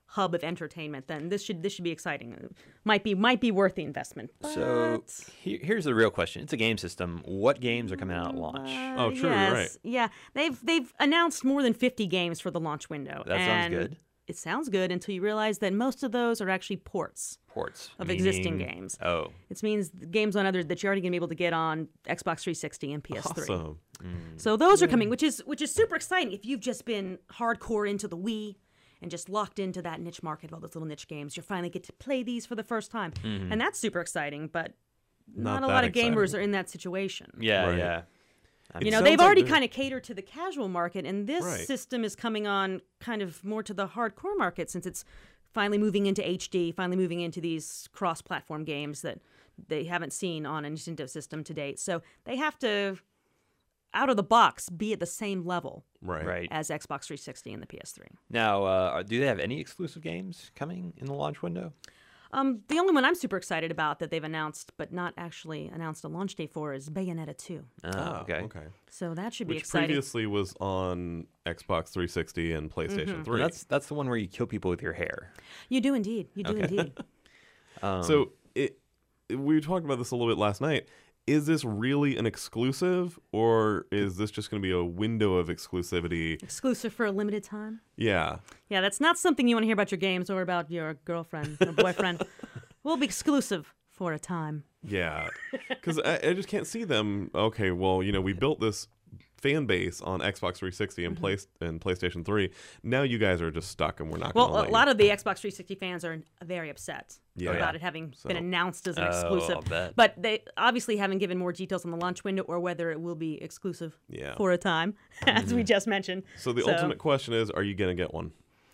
Speaker 3: hub of entertainment, then this should be exciting. Might be worth the investment.
Speaker 2: So here's the real question. It's a game system. What games are coming out at launch?
Speaker 1: Oh, true, right.
Speaker 3: Yeah, they've announced more than 50 games for the launch window.
Speaker 2: That sounds good.
Speaker 3: It sounds good until you realize that most of those are actually ports of existing games.
Speaker 2: Oh.
Speaker 3: It means games on other that you're already going to be able to get on Xbox 360 and PS3.
Speaker 1: Awesome.
Speaker 3: So those are coming, which is super exciting if you've just been hardcore into the Wii and just locked into that niche market of all those little niche games. You finally get to play these for the first time. And that's super exciting, but not a lot of gamers are in that situation.
Speaker 2: Yeah,
Speaker 1: Right.
Speaker 2: yeah.
Speaker 3: They've already kind of catered to the casual market, and this system is coming on kind of more to the hardcore market since it's finally moving into HD, finally moving into these cross-platform games that they haven't seen on a Nintendo system to date. So they have to, out of the box, be at the same level
Speaker 2: Right.
Speaker 3: as Xbox 360 and the PS3.
Speaker 2: Now, do they have any exclusive games coming in the launch window?
Speaker 3: The only one I'm super excited about that they've announced but not actually announced a launch date for is Bayonetta 2.
Speaker 2: Oh, okay.
Speaker 3: So that should be
Speaker 1: Which
Speaker 3: exciting.
Speaker 1: previously was on Xbox 360 and PlayStation 3.
Speaker 2: And that's the one where you kill people with your hair.
Speaker 3: You do indeed. You do indeed.
Speaker 1: So we talked about this a little bit last night. Is this really an exclusive, or is this just going to be a window of exclusivity?
Speaker 3: Exclusive for a limited time.
Speaker 1: Yeah.
Speaker 3: Yeah, that's not something you want to hear about your games or about your girlfriend or boyfriend. We'll be exclusive for a time.
Speaker 1: Yeah. Because I just can't see them. Okay, well, we built this fan base on Xbox 360 and PlayStation 3. Now you guys are just stuck, and we're not going to
Speaker 3: Well, a lot of the Xbox 360 fans are very upset about it having been announced as an exclusive.
Speaker 2: I'll bet.
Speaker 3: But they obviously haven't given more details on the launch window or whether it will be exclusive for a time, as we just mentioned.
Speaker 1: So the ultimate question is, are you going to get one?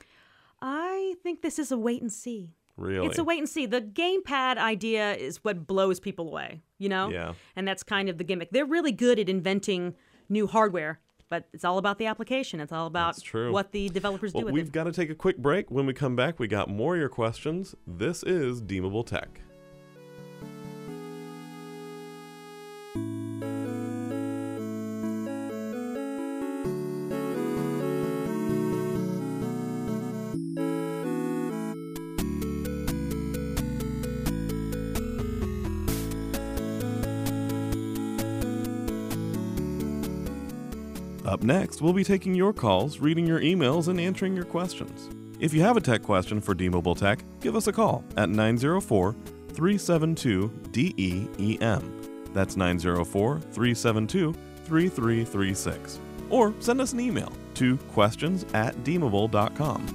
Speaker 3: I think this is a wait and see.
Speaker 1: Really?
Speaker 3: It's a wait and see. The gamepad idea is what blows people away,
Speaker 1: Yeah.
Speaker 3: And that's kind of the gimmick. They're really good at inventing new hardware, but it's all about the application. It's all about what the developers do with
Speaker 1: we've
Speaker 3: it.
Speaker 1: got to take a quick break. When we come back, we got more of your questions. This is Deemable Tech. Up next, we'll be taking your calls, reading your emails, and answering your questions. If you have a tech question for Deemable Tech, give us a call at 904-372-DEEM. That's 904-372-3336. Or send us an email to questions@deemable.com.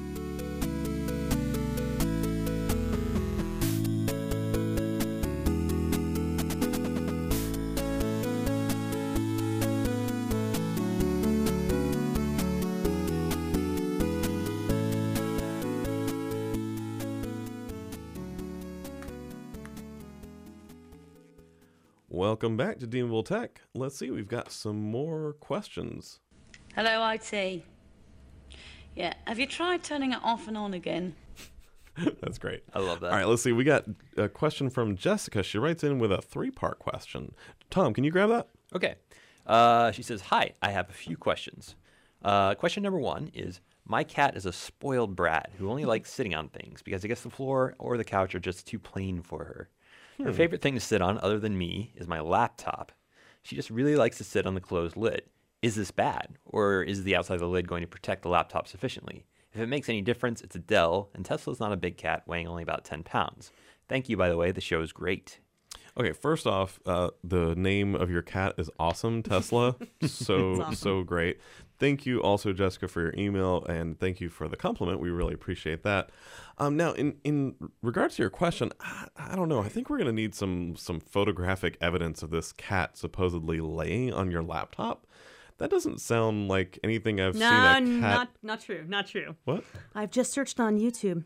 Speaker 1: Welcome back to Deemable Tech. Let's see, we've got some more questions.
Speaker 4: Hello, IT. Yeah, have you tried turning it off and on again?
Speaker 1: That's great.
Speaker 2: I love that.
Speaker 1: All right, let's see. We got a question from Jessica. She writes in with a 3-part question. Tom, can you grab that?
Speaker 2: Okay. She says, hi, I have a few questions. Question number 1 is, my cat is a spoiled brat who only likes sitting on things because I guess the floor or the couch are just too plain for her. Her favorite thing to sit on, other than me, is my laptop. She just really likes to sit on the closed lid. Is this bad? Or is the outside of the lid going to protect the laptop sufficiently? If it makes any difference, it's a Dell, and Tesla's not a big cat, weighing only about 10 pounds. Thank you, by the way. The show is great.
Speaker 1: Okay, first off, the name of your cat is awesome, Tesla. So great. Thank you also, Jessica, for your email, and thank you for the compliment. We really appreciate that. Now, in regards to your question, I don't know. I think we're going to need some photographic evidence of this cat supposedly laying on your laptop. That doesn't sound like anything I've seen a cat...
Speaker 3: Not true. Not true.
Speaker 1: What?
Speaker 3: I've just searched on YouTube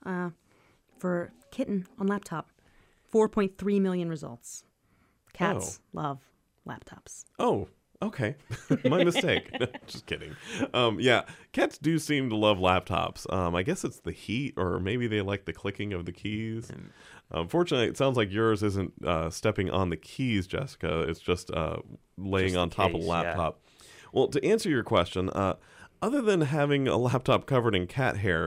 Speaker 3: for kitten on laptop. 4.3 million results. Cats love laptops.
Speaker 1: Oh, okay. My mistake. Just kidding. Yeah, cats do seem to love laptops. I guess it's the heat, or maybe they like the clicking of the keys. Fortunately, it sounds like yours isn't stepping on the keys, Jessica. It's just laying on top of the laptop. Yeah. Well, to answer your question, other than having a laptop covered in cat hair,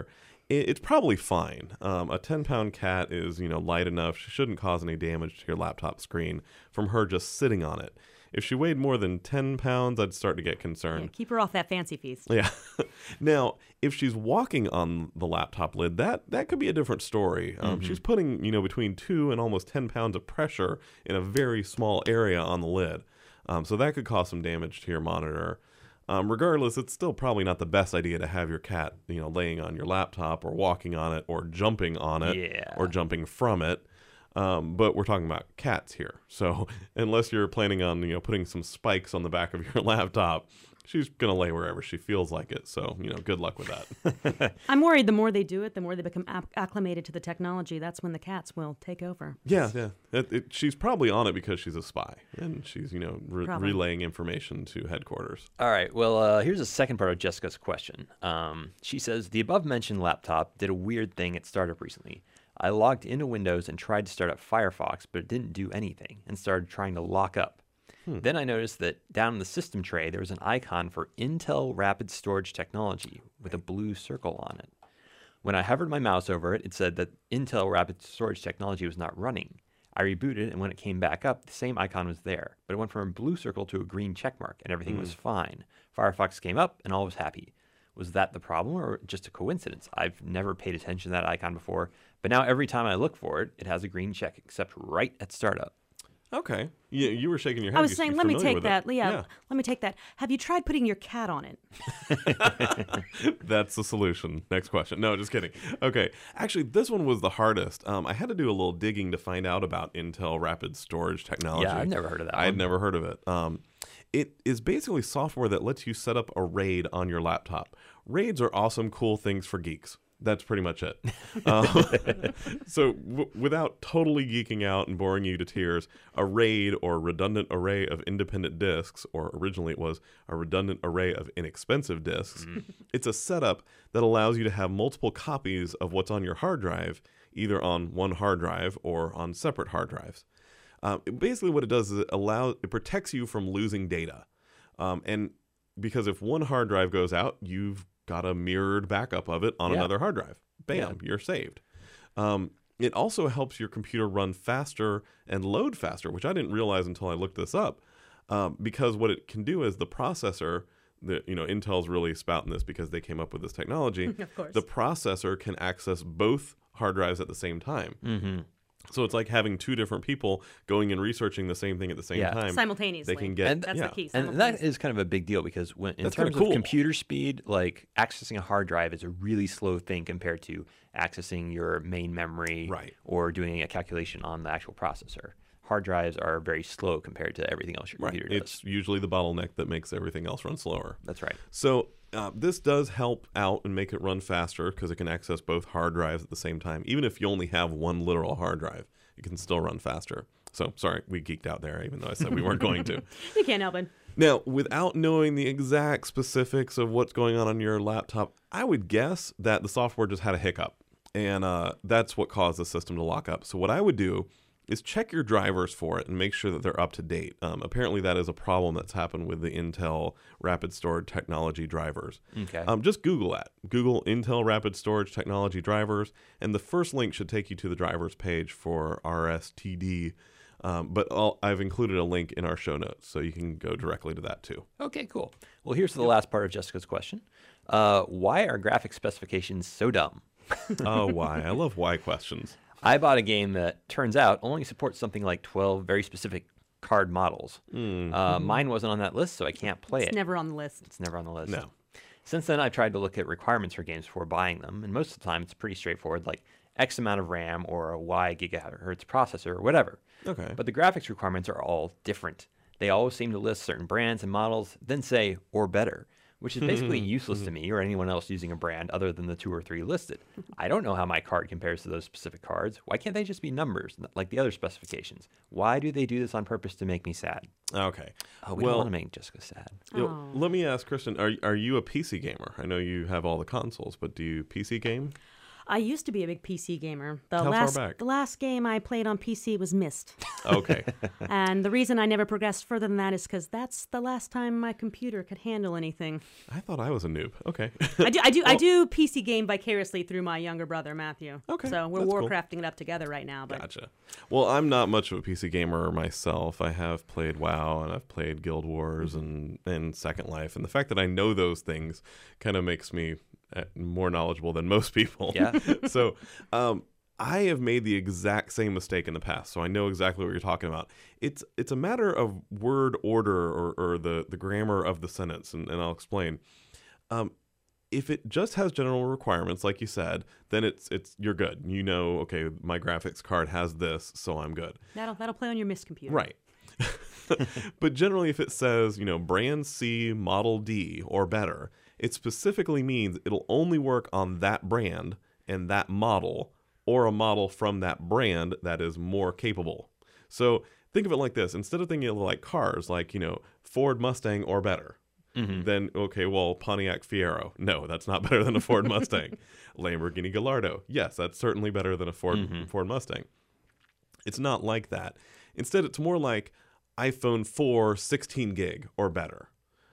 Speaker 1: It's probably fine. A 10-pound cat is, light enough. She shouldn't cause any damage to your laptop screen from her just sitting on it. If she weighed more than 10 pounds, I'd start to get concerned.
Speaker 3: Yeah, keep her off that fancy feast.
Speaker 1: Yeah. Now, if she's walking on the laptop lid, that could be a different story. She's putting, between 2 and almost 10 pounds of pressure in a very small area on the lid. So that could cause some damage to your monitor. Regardless, it's still probably not the best idea to have your cat, laying on your laptop or walking on it or jumping on it or jumping from it. But we're talking about cats here. So unless you're planning on, putting some spikes on the back of your laptop, she's going to lay wherever she feels like it. So, good luck with that.
Speaker 3: I'm worried the more they do it, the more they become acclimated to the technology. That's when the cats will take over.
Speaker 1: Yeah. She's probably on it because she's a spy and she's, relaying information to headquarters.
Speaker 2: All right. Well, here's the second part of Jessica's question. She says, the above-mentioned laptop did a weird thing at startup recently. I logged into Windows and tried to start up Firefox, but it didn't do anything and started trying to lock up. Then I noticed that down in the system tray, there was an icon for Intel Rapid Storage Technology with a blue circle on it. When I hovered my mouse over it, it said that Intel Rapid Storage Technology was not running. I rebooted, and when it came back up, the same icon was there, but it went from a blue circle to a green checkmark, and everything was fine. Firefox came up, and all was happy. Was that the problem or just a coincidence? I've never paid attention to that icon before, but now every time I look for it, it has a green check, except right at startup.
Speaker 1: Okay. Yeah, you were shaking your head.
Speaker 3: I was saying, let me take that.
Speaker 1: Yeah,
Speaker 3: let me take that. Have you tried putting your cat on it?
Speaker 1: That's the solution. Next question. No, just kidding. Okay. Actually, this one was the hardest. I had to do a little digging to find out about Intel Rapid Storage Technology.
Speaker 2: Yeah, I've never heard of that
Speaker 1: I had never heard of it. It is basically software that lets you set up a RAID on your laptop. RAIDs are awesome, cool things for geeks. That's pretty much it. So without totally geeking out and boring you to tears, a RAID, or redundant array of independent disks, or originally it was a redundant array of inexpensive disks, it's a setup that allows you to have multiple copies of what's on your hard drive, either on one hard drive or on separate hard drives. Basically what it does is it protects you from losing data. And because if one hard drive goes out, you've got a mirrored backup of it on another hard drive. Bam, you're saved. It also helps your computer run faster and load faster, which I didn't realize until I looked this up. Because what it can do is the processor, Intel's really spouting this because they came up with this technology.
Speaker 3: Of course.
Speaker 1: The processor can access both hard drives at the same time.
Speaker 2: Mm-hmm.
Speaker 1: So it's like having two different people going and researching the same thing at the same time.
Speaker 3: Simultaneously.
Speaker 1: They can get
Speaker 3: That's the key.
Speaker 2: And that is kind of a big deal because in terms of computer speed, like accessing a hard drive is a really slow thing compared to accessing your main memory or doing a calculation on the actual processor. Hard drives are very slow compared to everything else your computer does.
Speaker 1: It's usually the bottleneck that makes everything else run slower.
Speaker 2: That's right.
Speaker 1: So this does help out and make it run faster because it can access both hard drives at the same time. Even if you only have one literal hard drive, it can still run faster. So, sorry, we geeked out there, even though I said we weren't going to.
Speaker 3: You can't help it.
Speaker 1: Now, without knowing the exact specifics of what's going on your laptop, I would guess that the software just had a hiccup. And that's what caused the system to lock up. So what I would do is check your drivers for it and make sure that they're up to date. Apparently that is a problem that's happened with the Intel Rapid Storage Technology drivers.
Speaker 2: Okay.
Speaker 1: Just Google that. Google Intel Rapid Storage Technology drivers, and the first link should take you to the drivers page for RSTD. But I've included a link in our show notes, so you can go directly to that too.
Speaker 2: Okay, cool. Well, here's the last part of Jessica's question. Why are graphic specifications so dumb?
Speaker 1: Oh, why? I love why questions.
Speaker 2: I bought a game that turns out only supports something like 12 very specific card models. Mine wasn't on that list, so I can't play it.
Speaker 3: It's never on the list.
Speaker 2: It's never on the list.
Speaker 1: No.
Speaker 2: Since then, I've tried to look at requirements for games before buying them, and most of the time it's pretty straightforward, like X amount of RAM or a Y gigahertz processor or whatever.
Speaker 1: Okay.
Speaker 2: But the graphics requirements are all different. They always seem to list certain brands and models, then say, or better, which is basically useless to me or anyone else using a brand other than the 2 or 3 listed. I don't know how my card compares to those specific cards. Why can't they just be numbers like the other specifications? Why do they do this on purpose to make me sad?
Speaker 1: Okay.
Speaker 2: Oh, we don't want to make Jessica sad.
Speaker 1: Let me ask, Kristen, are you a PC gamer? I know you have all the consoles, but do you PC game?
Speaker 3: I used to be a big PC gamer. The
Speaker 1: How
Speaker 3: last
Speaker 1: far back?
Speaker 3: the last game I played on PC was Myst.
Speaker 1: Okay.
Speaker 3: And the reason I never progressed further than that is because that's the last time my computer could handle anything.
Speaker 1: I thought I was a noob. Okay.
Speaker 3: I do PC game vicariously through my younger brother Matthew.
Speaker 1: Okay,
Speaker 3: So we're
Speaker 1: that's cool.
Speaker 3: Warcrafting it up together right now. But
Speaker 1: Gotcha. Well, I'm not much of a PC gamer myself. I have played WoW and I've played Guild Wars and Second Life, and the fact that I know those things kind of makes me more knowledgeable than most people.
Speaker 2: Yeah.
Speaker 1: So, I have made the exact same mistake in the past, so I know exactly what you're talking about. It's a matter of word order or the grammar of the sentence, and I'll explain. If it just has general requirements, like you said, then it's you're good. You know, okay, my graphics card has this, so I'm good.
Speaker 3: that'll play on your Myst computer.
Speaker 1: Right. But generally, if it says, brand C, model D, or better, it specifically means it'll only work on that brand and that model, or a model from that brand that is more capable. So think of it like this. Instead of thinking of like cars, like, Ford Mustang or better, then, okay, well, Pontiac Fiero. No, that's not better than a Ford Mustang. Lamborghini Gallardo. Yes, that's certainly better than a Ford Mustang. It's not like that. Instead, it's more like iPhone 4 16 gig or better.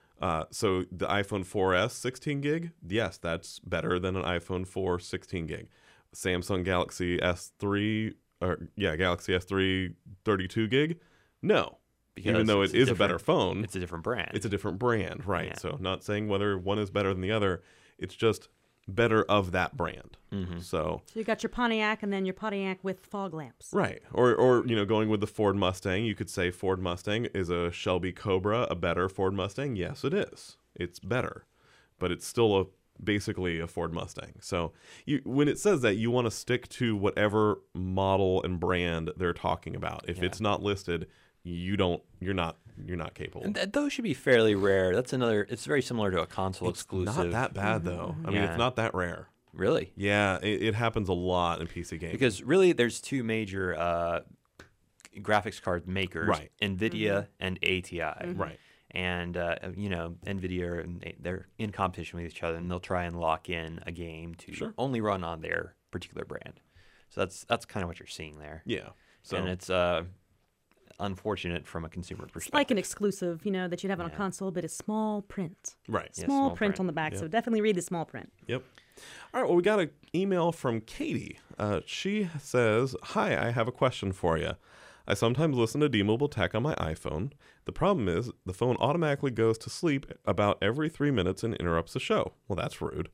Speaker 1: So the iPhone 4S 16 gig, yes, that's better than an iPhone 4 16 gig. Samsung Galaxy S3, Galaxy S3 32 gig, no.
Speaker 2: Because
Speaker 1: even though it is a better
Speaker 2: different-
Speaker 1: phone,
Speaker 2: It's a different brand.
Speaker 1: it's a different brand, right?
Speaker 2: Yeah.
Speaker 1: So not saying whether one is better than the other, it's just better of that brand. So
Speaker 3: So you got your Pontiac and then your Pontiac with fog lamps.
Speaker 1: right, or going with the Ford Mustang, you could say Ford Mustang is a Shelby Cobra, a better Ford Mustang. Yes, it is. It's better, but it's still basically a Ford Mustang. So when it says that, you want to stick to whatever model and brand they're talking about. If it's not listed, you're not capable.
Speaker 2: And those should be fairly rare. That's another. It's very similar to a console exclusive.
Speaker 1: Not that bad though. I mean,
Speaker 2: Yeah.
Speaker 1: it's not that rare.
Speaker 2: Really,
Speaker 1: Yeah, it happens a lot in PC games.
Speaker 2: because really, there's two major graphics card makers,
Speaker 1: Right.
Speaker 2: NVIDIA and ATI.
Speaker 1: Right.
Speaker 2: And NVIDIA, and they're in competition with each other, and they'll try and lock in a game to only run on their particular brand. So that's kind of what you're seeing there.
Speaker 1: Yeah. So
Speaker 2: And it's unfortunate from a consumer perspective.
Speaker 3: It's like an exclusive, that you'd have on a console, but it's small print.
Speaker 1: right.
Speaker 2: Yeah.
Speaker 3: Small
Speaker 2: small
Speaker 3: print
Speaker 2: print.
Speaker 3: on the back,
Speaker 1: Yep.
Speaker 3: so definitely read the small print.
Speaker 1: Yep. All right. Well, we got an email from Katie. She says, "Hi, I have a question for you. I sometimes listen to D-Mobile Tech on my iPhone. The problem is the phone automatically goes to sleep about every 3 minutes and interrupts the show. Well, that's rude.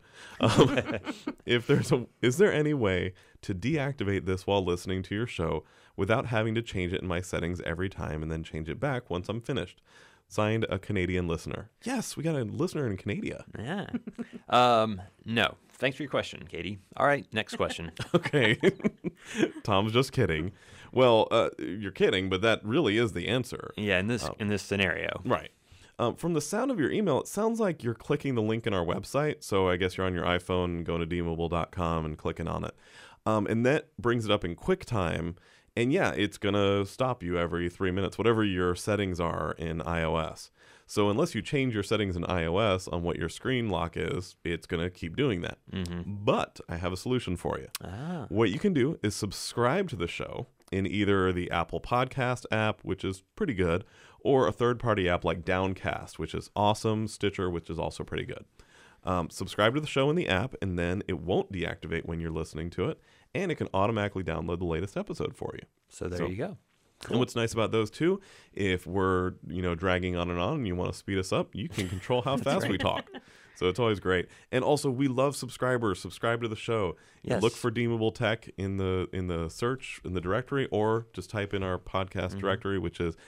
Speaker 1: Is there any way to deactivate this while listening to your show without having to change it in my settings every time and then change it back once I'm finished? Signed, a Canadian listener." Yes, we got a listener in Canada.
Speaker 2: Yeah. No. Thanks for your question, Katie. All right, next question.
Speaker 1: Okay. Tom's just kidding. Well, you're kidding, but that really is the answer.
Speaker 2: Yeah, in this scenario.
Speaker 1: Right. From the sound of your email, it sounds like you're clicking the link in our website. So I guess you're on your iPhone, going to dmobile.com and clicking on it. And that brings it up in QuickTime. And yeah, it's going to stop you every 3 minutes, whatever your settings are in iOS. So unless you change your settings in iOS on what your screen lock is, it's going to keep doing that. But I have a solution for you. What you can do is subscribe to the show in either the Apple Podcast app, which is pretty good, or a third-party app like Downcast, which is awesome, Stitcher, which is also pretty good. Subscribe to the show in the app, and then it won't deactivate when you're listening to it, and it can automatically download the latest episode for you.
Speaker 2: So there you go.
Speaker 1: And what's nice about those two, if we're dragging on and you want to speed us up, you can control how fast we talk. So it's always great. And also, we love subscribers. Subscribe to the show.
Speaker 2: Yes.
Speaker 1: Look for D-Mobile Tech in the search, in the directory, or just type in our podcast directory, which is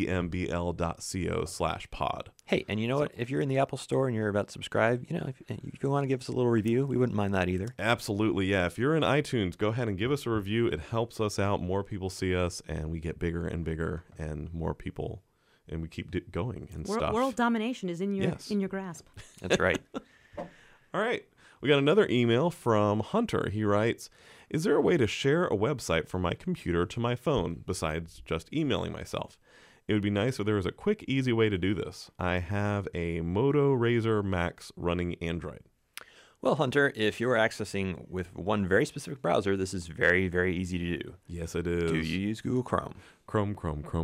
Speaker 1: dmbl.co/pod.
Speaker 2: Hey, and you know what? If you're in the Apple Store and you're about to subscribe, if you want to give us a little review, we wouldn't mind that either.
Speaker 1: Absolutely, yeah. If you're in iTunes, go ahead and give us a review. It helps us out. More people see us, and we get bigger and bigger, and more people, and we keep going and stuff.
Speaker 3: World domination is in your
Speaker 1: Yes.
Speaker 3: in your grasp.
Speaker 2: That's right.
Speaker 1: All right. We got another email from Hunter. He writes, "Is there a way to share a website from my computer to my phone besides just emailing myself? It would be nice if there was a quick, easy way to do this. I have a Moto Razr Max running Android."
Speaker 2: Well, Hunter, if you're accessing with one very specific browser, this is very, very easy to do.
Speaker 1: Yes, it is.
Speaker 2: Do you use Google Chrome?
Speaker 1: Chrome.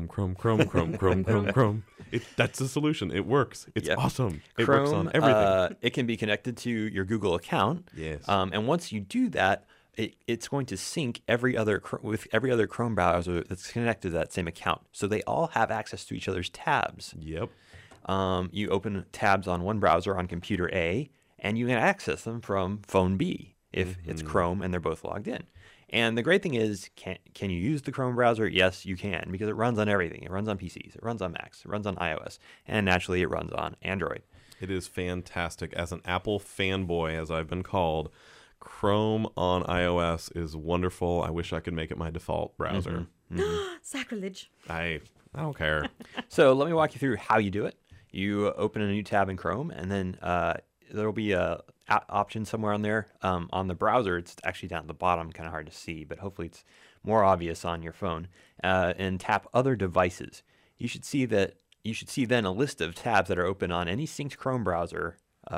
Speaker 1: That's the solution. It works. It's awesome. It
Speaker 2: Chrome,
Speaker 1: works on everything.
Speaker 2: It can be connected to your Google account.
Speaker 1: Yes.
Speaker 2: And once you do that, it's going to sync with every other Chrome browser that's connected to that same account. So they all have access to each other's tabs.
Speaker 1: Yep.
Speaker 2: You open tabs on one browser on computer A, and you can access them from phone B if it's Chrome and they're both logged in. And the great thing is, can you use the Chrome browser? Yes, you can, because it runs on everything. It runs on PCs, it runs on Macs, it runs on iOS, and naturally it runs on Android.
Speaker 1: It is fantastic. As an Apple fanboy, as I've been called, Chrome on iOS is wonderful. I wish I could make it my default browser.
Speaker 3: Sacrilege.
Speaker 1: I don't care.
Speaker 2: So let me walk you through how you do it. You open a new tab in Chrome, and then there will be a option somewhere on there. On the browser, it's actually down at the bottom, kind of hard to see, but hopefully it's more obvious on your phone. And tap Other Devices. You should see then a list of tabs that are open on any synced Chrome browser,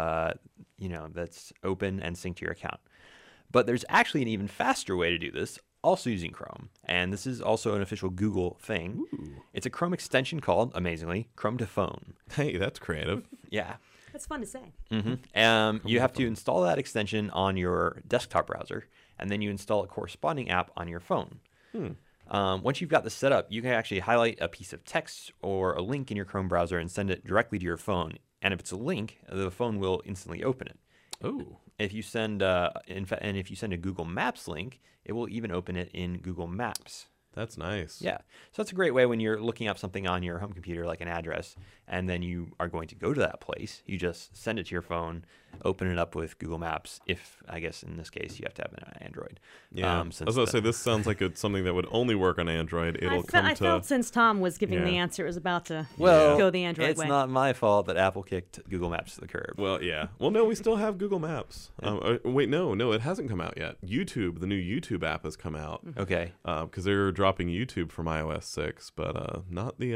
Speaker 2: that's open and synced to your account. But there's actually an even faster way to do this, also using Chrome. And this is also an official Google thing. Ooh. It's a Chrome extension called, amazingly, Chrome to Phone.
Speaker 1: Hey, that's creative.
Speaker 2: Yeah.
Speaker 3: That's fun to say.
Speaker 2: Mm-hmm. You have to install that extension on your desktop browser, and then you install a corresponding app on your phone. Once you've got this set up, you can actually highlight a piece of text or a link in your Chrome browser and send it directly to your phone. And if it's a link, the phone will instantly open it.
Speaker 1: Oh.
Speaker 2: If you send if you send a Google Maps link, it will even open it in Google Maps.
Speaker 1: That's nice.
Speaker 2: Yeah. So that's a great way when you're looking up something on your home computer, like an address, and then you are going to go to that place. You just send it to your phone, open it up with Google Maps. If, I guess in this case, you have to have an Android.
Speaker 1: Yeah. I was going to say, this sounds like it's something that would only work on Android.
Speaker 3: I felt since Tom was giving the answer, it was about to go the Android way.
Speaker 2: It's not my fault that Apple kicked Google Maps to the curb.
Speaker 1: Well, yeah. Well, no, we still have Google Maps. Wait, no, it hasn't come out yet. YouTube, the new YouTube app has come out.
Speaker 2: Okay.
Speaker 1: Because they're dropping YouTube from iOS 6, but not the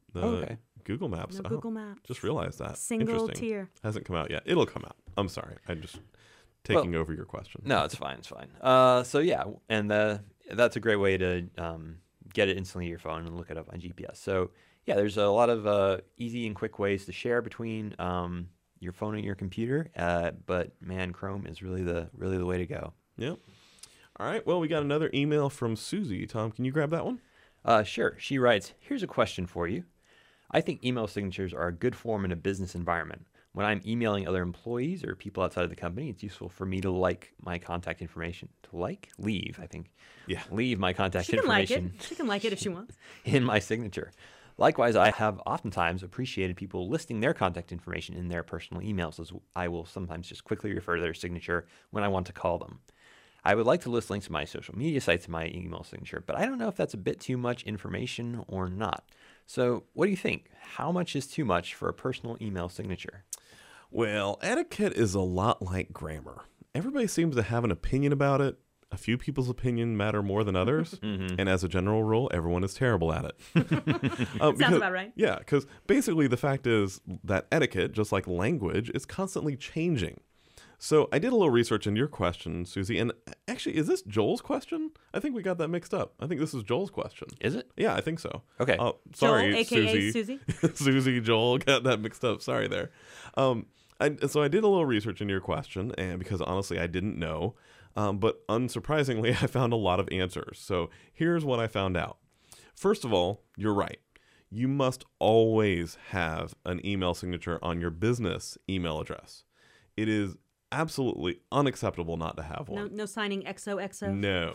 Speaker 1: Google Maps.
Speaker 3: No Google Maps.
Speaker 1: Just realized that.
Speaker 3: Single tier.
Speaker 1: Hasn't come out yet. It'll come out. I'm sorry. I'm just taking over your question.
Speaker 2: No, it's fine. It's fine. So yeah, and that's a great way to get it instantly to your phone and look it up on GPS. So yeah, there's a lot of easy and quick ways to share between your phone and your computer. But man, Chrome is really the way to go.
Speaker 1: Yep. All right. Well, we got another email from Susie. Tom, can you grab that one?
Speaker 2: Sure. She writes, "Here's a question for you. I think email signatures are a good form in a business environment. When I'm emailing other employees or people outside of the company, it's useful for me to like my contact information. Leave, I think.
Speaker 1: Yeah.
Speaker 2: Leave my contact
Speaker 3: She can
Speaker 2: information.
Speaker 3: like it. She can like it if she wants.
Speaker 2: In my signature. Likewise, I have oftentimes appreciated people listing their contact information in their personal emails, as I will sometimes just quickly refer to their signature when I want to call them. I would like to list links to my social media sites in my email signature, but I don't know if that's a bit too much information or not. So what do you think? How much is too much for a personal email signature?"
Speaker 1: Well, etiquette is a lot like grammar. Everybody seems to have an opinion about it. A few people's opinion matter more than others. And as a general rule, everyone is terrible at it.
Speaker 3: Sounds about right.
Speaker 1: Yeah, because basically the fact is that etiquette, just like language, is constantly changing. So I did a little research into your question, Susie, and actually, is this Joel's question? I think we got that mixed up. I think this is Joel's question.
Speaker 2: Is it?
Speaker 1: Yeah, I think so.
Speaker 2: Okay.
Speaker 1: Sorry,
Speaker 3: Joel, a.k.a. Susie.
Speaker 1: Susie, Joel, got that mixed up. Sorry there. So I did a little research into your question, and because honestly, I didn't know. But unsurprisingly, I found a lot of answers. So here's what I found out. First of all, you're right. You must always have an email signature on your business email address. It is absolutely unacceptable not to have one.
Speaker 3: No signing XOXO.
Speaker 1: No.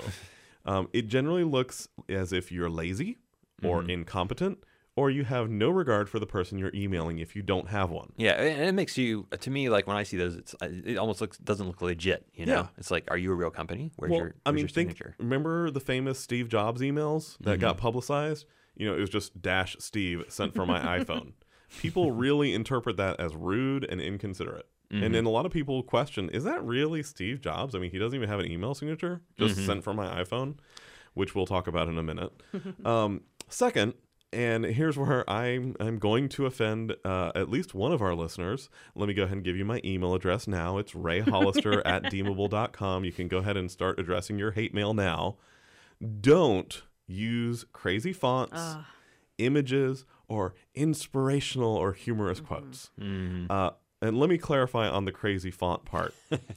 Speaker 1: It generally looks as if you're lazy or incompetent, or you have no regard for the person you're emailing if you don't have one.
Speaker 2: Yeah, and it makes you, to me, like when I see those, it almost doesn't look legit. You know,
Speaker 1: Yeah.
Speaker 2: It's like, are you a real company? Where's your signature?
Speaker 1: Remember the famous Steve Jobs emails that got publicized? You know, it was just -Steve sent from my iPhone. People really interpret that as rude and inconsiderate. And then a lot of people question, is that really Steve Jobs? I mean, he doesn't even have an email signature, just sent from my iPhone, which we'll talk about in a minute. Second, And here's where I'm going to offend at least one of our listeners. Let me go ahead and give you my email address now. It's rayhollister@deemable.com. You can go ahead and start addressing your hate mail now. Don't use crazy fonts, images, or inspirational or humorous quotes. And let me clarify on the crazy font part.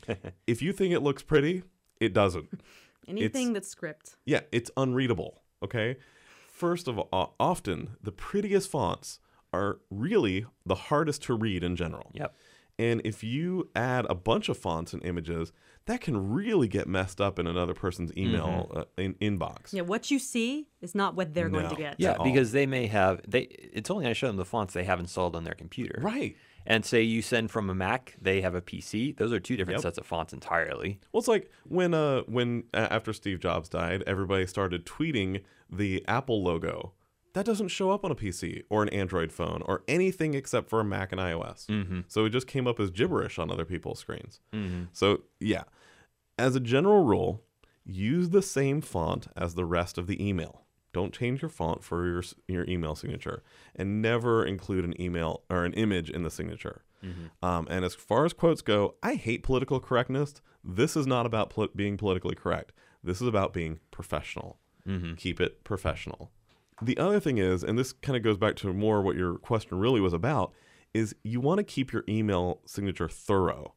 Speaker 1: If you think it looks pretty, it doesn't.
Speaker 3: Anything that's script.
Speaker 1: Yeah, it's unreadable, okay? First of all, often the prettiest fonts are really the hardest to read in general.
Speaker 2: Yep.
Speaker 1: And if you add a bunch of fonts and images, that can really get messed up in another person's email inbox.
Speaker 3: Yeah, what you see is not what they're going to get.
Speaker 2: Yeah,
Speaker 1: all.
Speaker 2: because they may have it's only going to show them the fonts they have installed on their computer.
Speaker 1: Right.
Speaker 2: And say you send from a Mac, they have a PC. Those are two different sets of fonts entirely.
Speaker 1: Well, it's like when after Steve Jobs died, everybody started tweeting the Apple logo. That doesn't show up on a PC or an Android phone or anything except for a Mac and iOS. So it just came up as gibberish on other people's screens. So yeah, as a general rule, use the same font as the rest of the email. Don't change your font for your email signature, and never include an email or an image in the signature. And as far as quotes go, I hate political correctness. This is not about being politically correct. This is about being professional. Keep it professional. The other thing is, and this kind of goes back to more what your question really was about, is you want to keep your email signature thorough,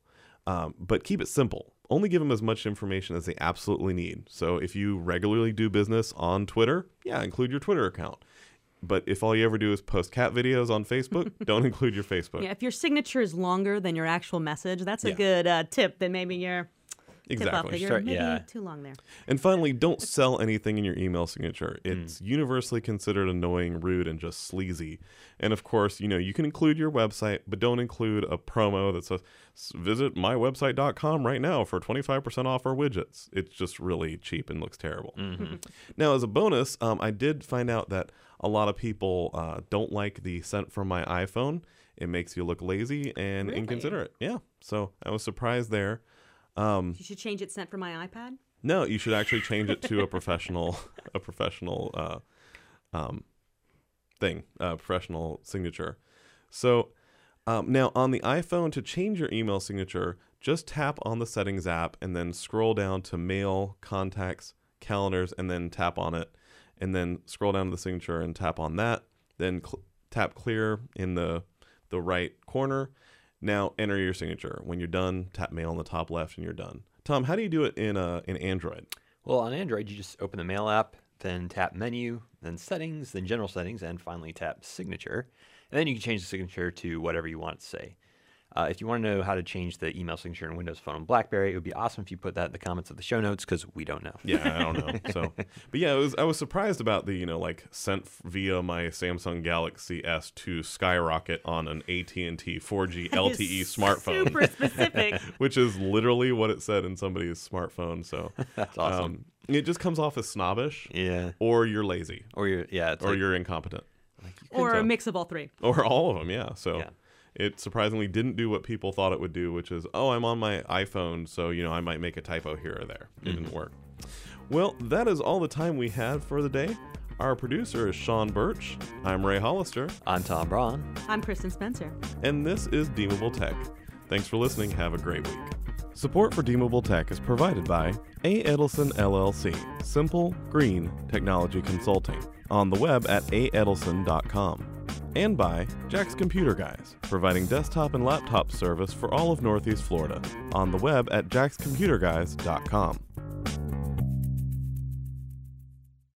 Speaker 1: but keep it simple. Only give them as much information as they absolutely need. So if you regularly do business on Twitter, include your Twitter account. But if all you ever do is post cat videos on Facebook, don't include your Facebook.
Speaker 3: Yeah, if your signature is longer than your actual message, that's a good tip. Then maybe you're tip off that you're maybe too long there.
Speaker 1: And finally, don't sell anything in your email signature. It's universally considered annoying, rude, and just sleazy. And of course, you can include your website, but don't include a promo that says, visit mywebsite.com right now for 25% off our widgets. It's just really cheap and looks terrible. Now, as a bonus, I did find out that a lot of people don't like the sent from my iPhone. It makes you look lazy and inconsiderate. Yeah. So I was surprised there.
Speaker 3: You should change it sent from my iPad?
Speaker 1: No, you should actually change it to a professional professional signature. So now on the iPhone, to change your email signature, just tap on the settings app and then scroll down to mail, contacts, calendars, and then tap on it, and then scroll down to the signature and tap on that. Then tap clear in the right corner. Now enter your signature. When you're done, tap mail on the top left and you're done. Tom, how do you do it in Android?
Speaker 2: Well, on Android, you just open the Mail app, then tap Menu, then Settings, then General Settings, and finally tap Signature. And then you can change the signature to whatever you want it to say. If you want to know how to change the email signature in Windows Phone and BlackBerry, it would be awesome if you put that in the comments of the show notes, because we don't know.
Speaker 1: Yeah, I don't know. So, but yeah, I was surprised about the sent via my Samsung Galaxy S to skyrocket on an AT&T 4G LTE smartphone.
Speaker 3: Super specific.
Speaker 1: Which is literally what it said in somebody's smartphone. So
Speaker 2: that's awesome.
Speaker 1: It just comes off as snobbish.
Speaker 2: Yeah.
Speaker 1: Or you're lazy.
Speaker 2: Or
Speaker 1: you're incompetent.
Speaker 3: Or a mix of all three.
Speaker 1: Or all of them. Yeah. So. Yeah. It surprisingly didn't do what people thought it would do, which is, I'm on my iPhone, so, I might make a typo here or there. It didn't work. Well, that is all the time we had for the day. Our producer is Sean Birch. I'm Ray Hollister.
Speaker 2: I'm Tom Braun.
Speaker 3: I'm Kristen Spencer.
Speaker 1: And this is Deemable Tech. Thanks for listening. Have a great week. Support for Deemable Tech is provided by A. Edelson LLC, Simple Green Technology Consulting, on the web at aedelson.com. And by Jack's Computer Guys, providing desktop and laptop service for all of Northeast Florida, on the web at jackscomputerguys.com.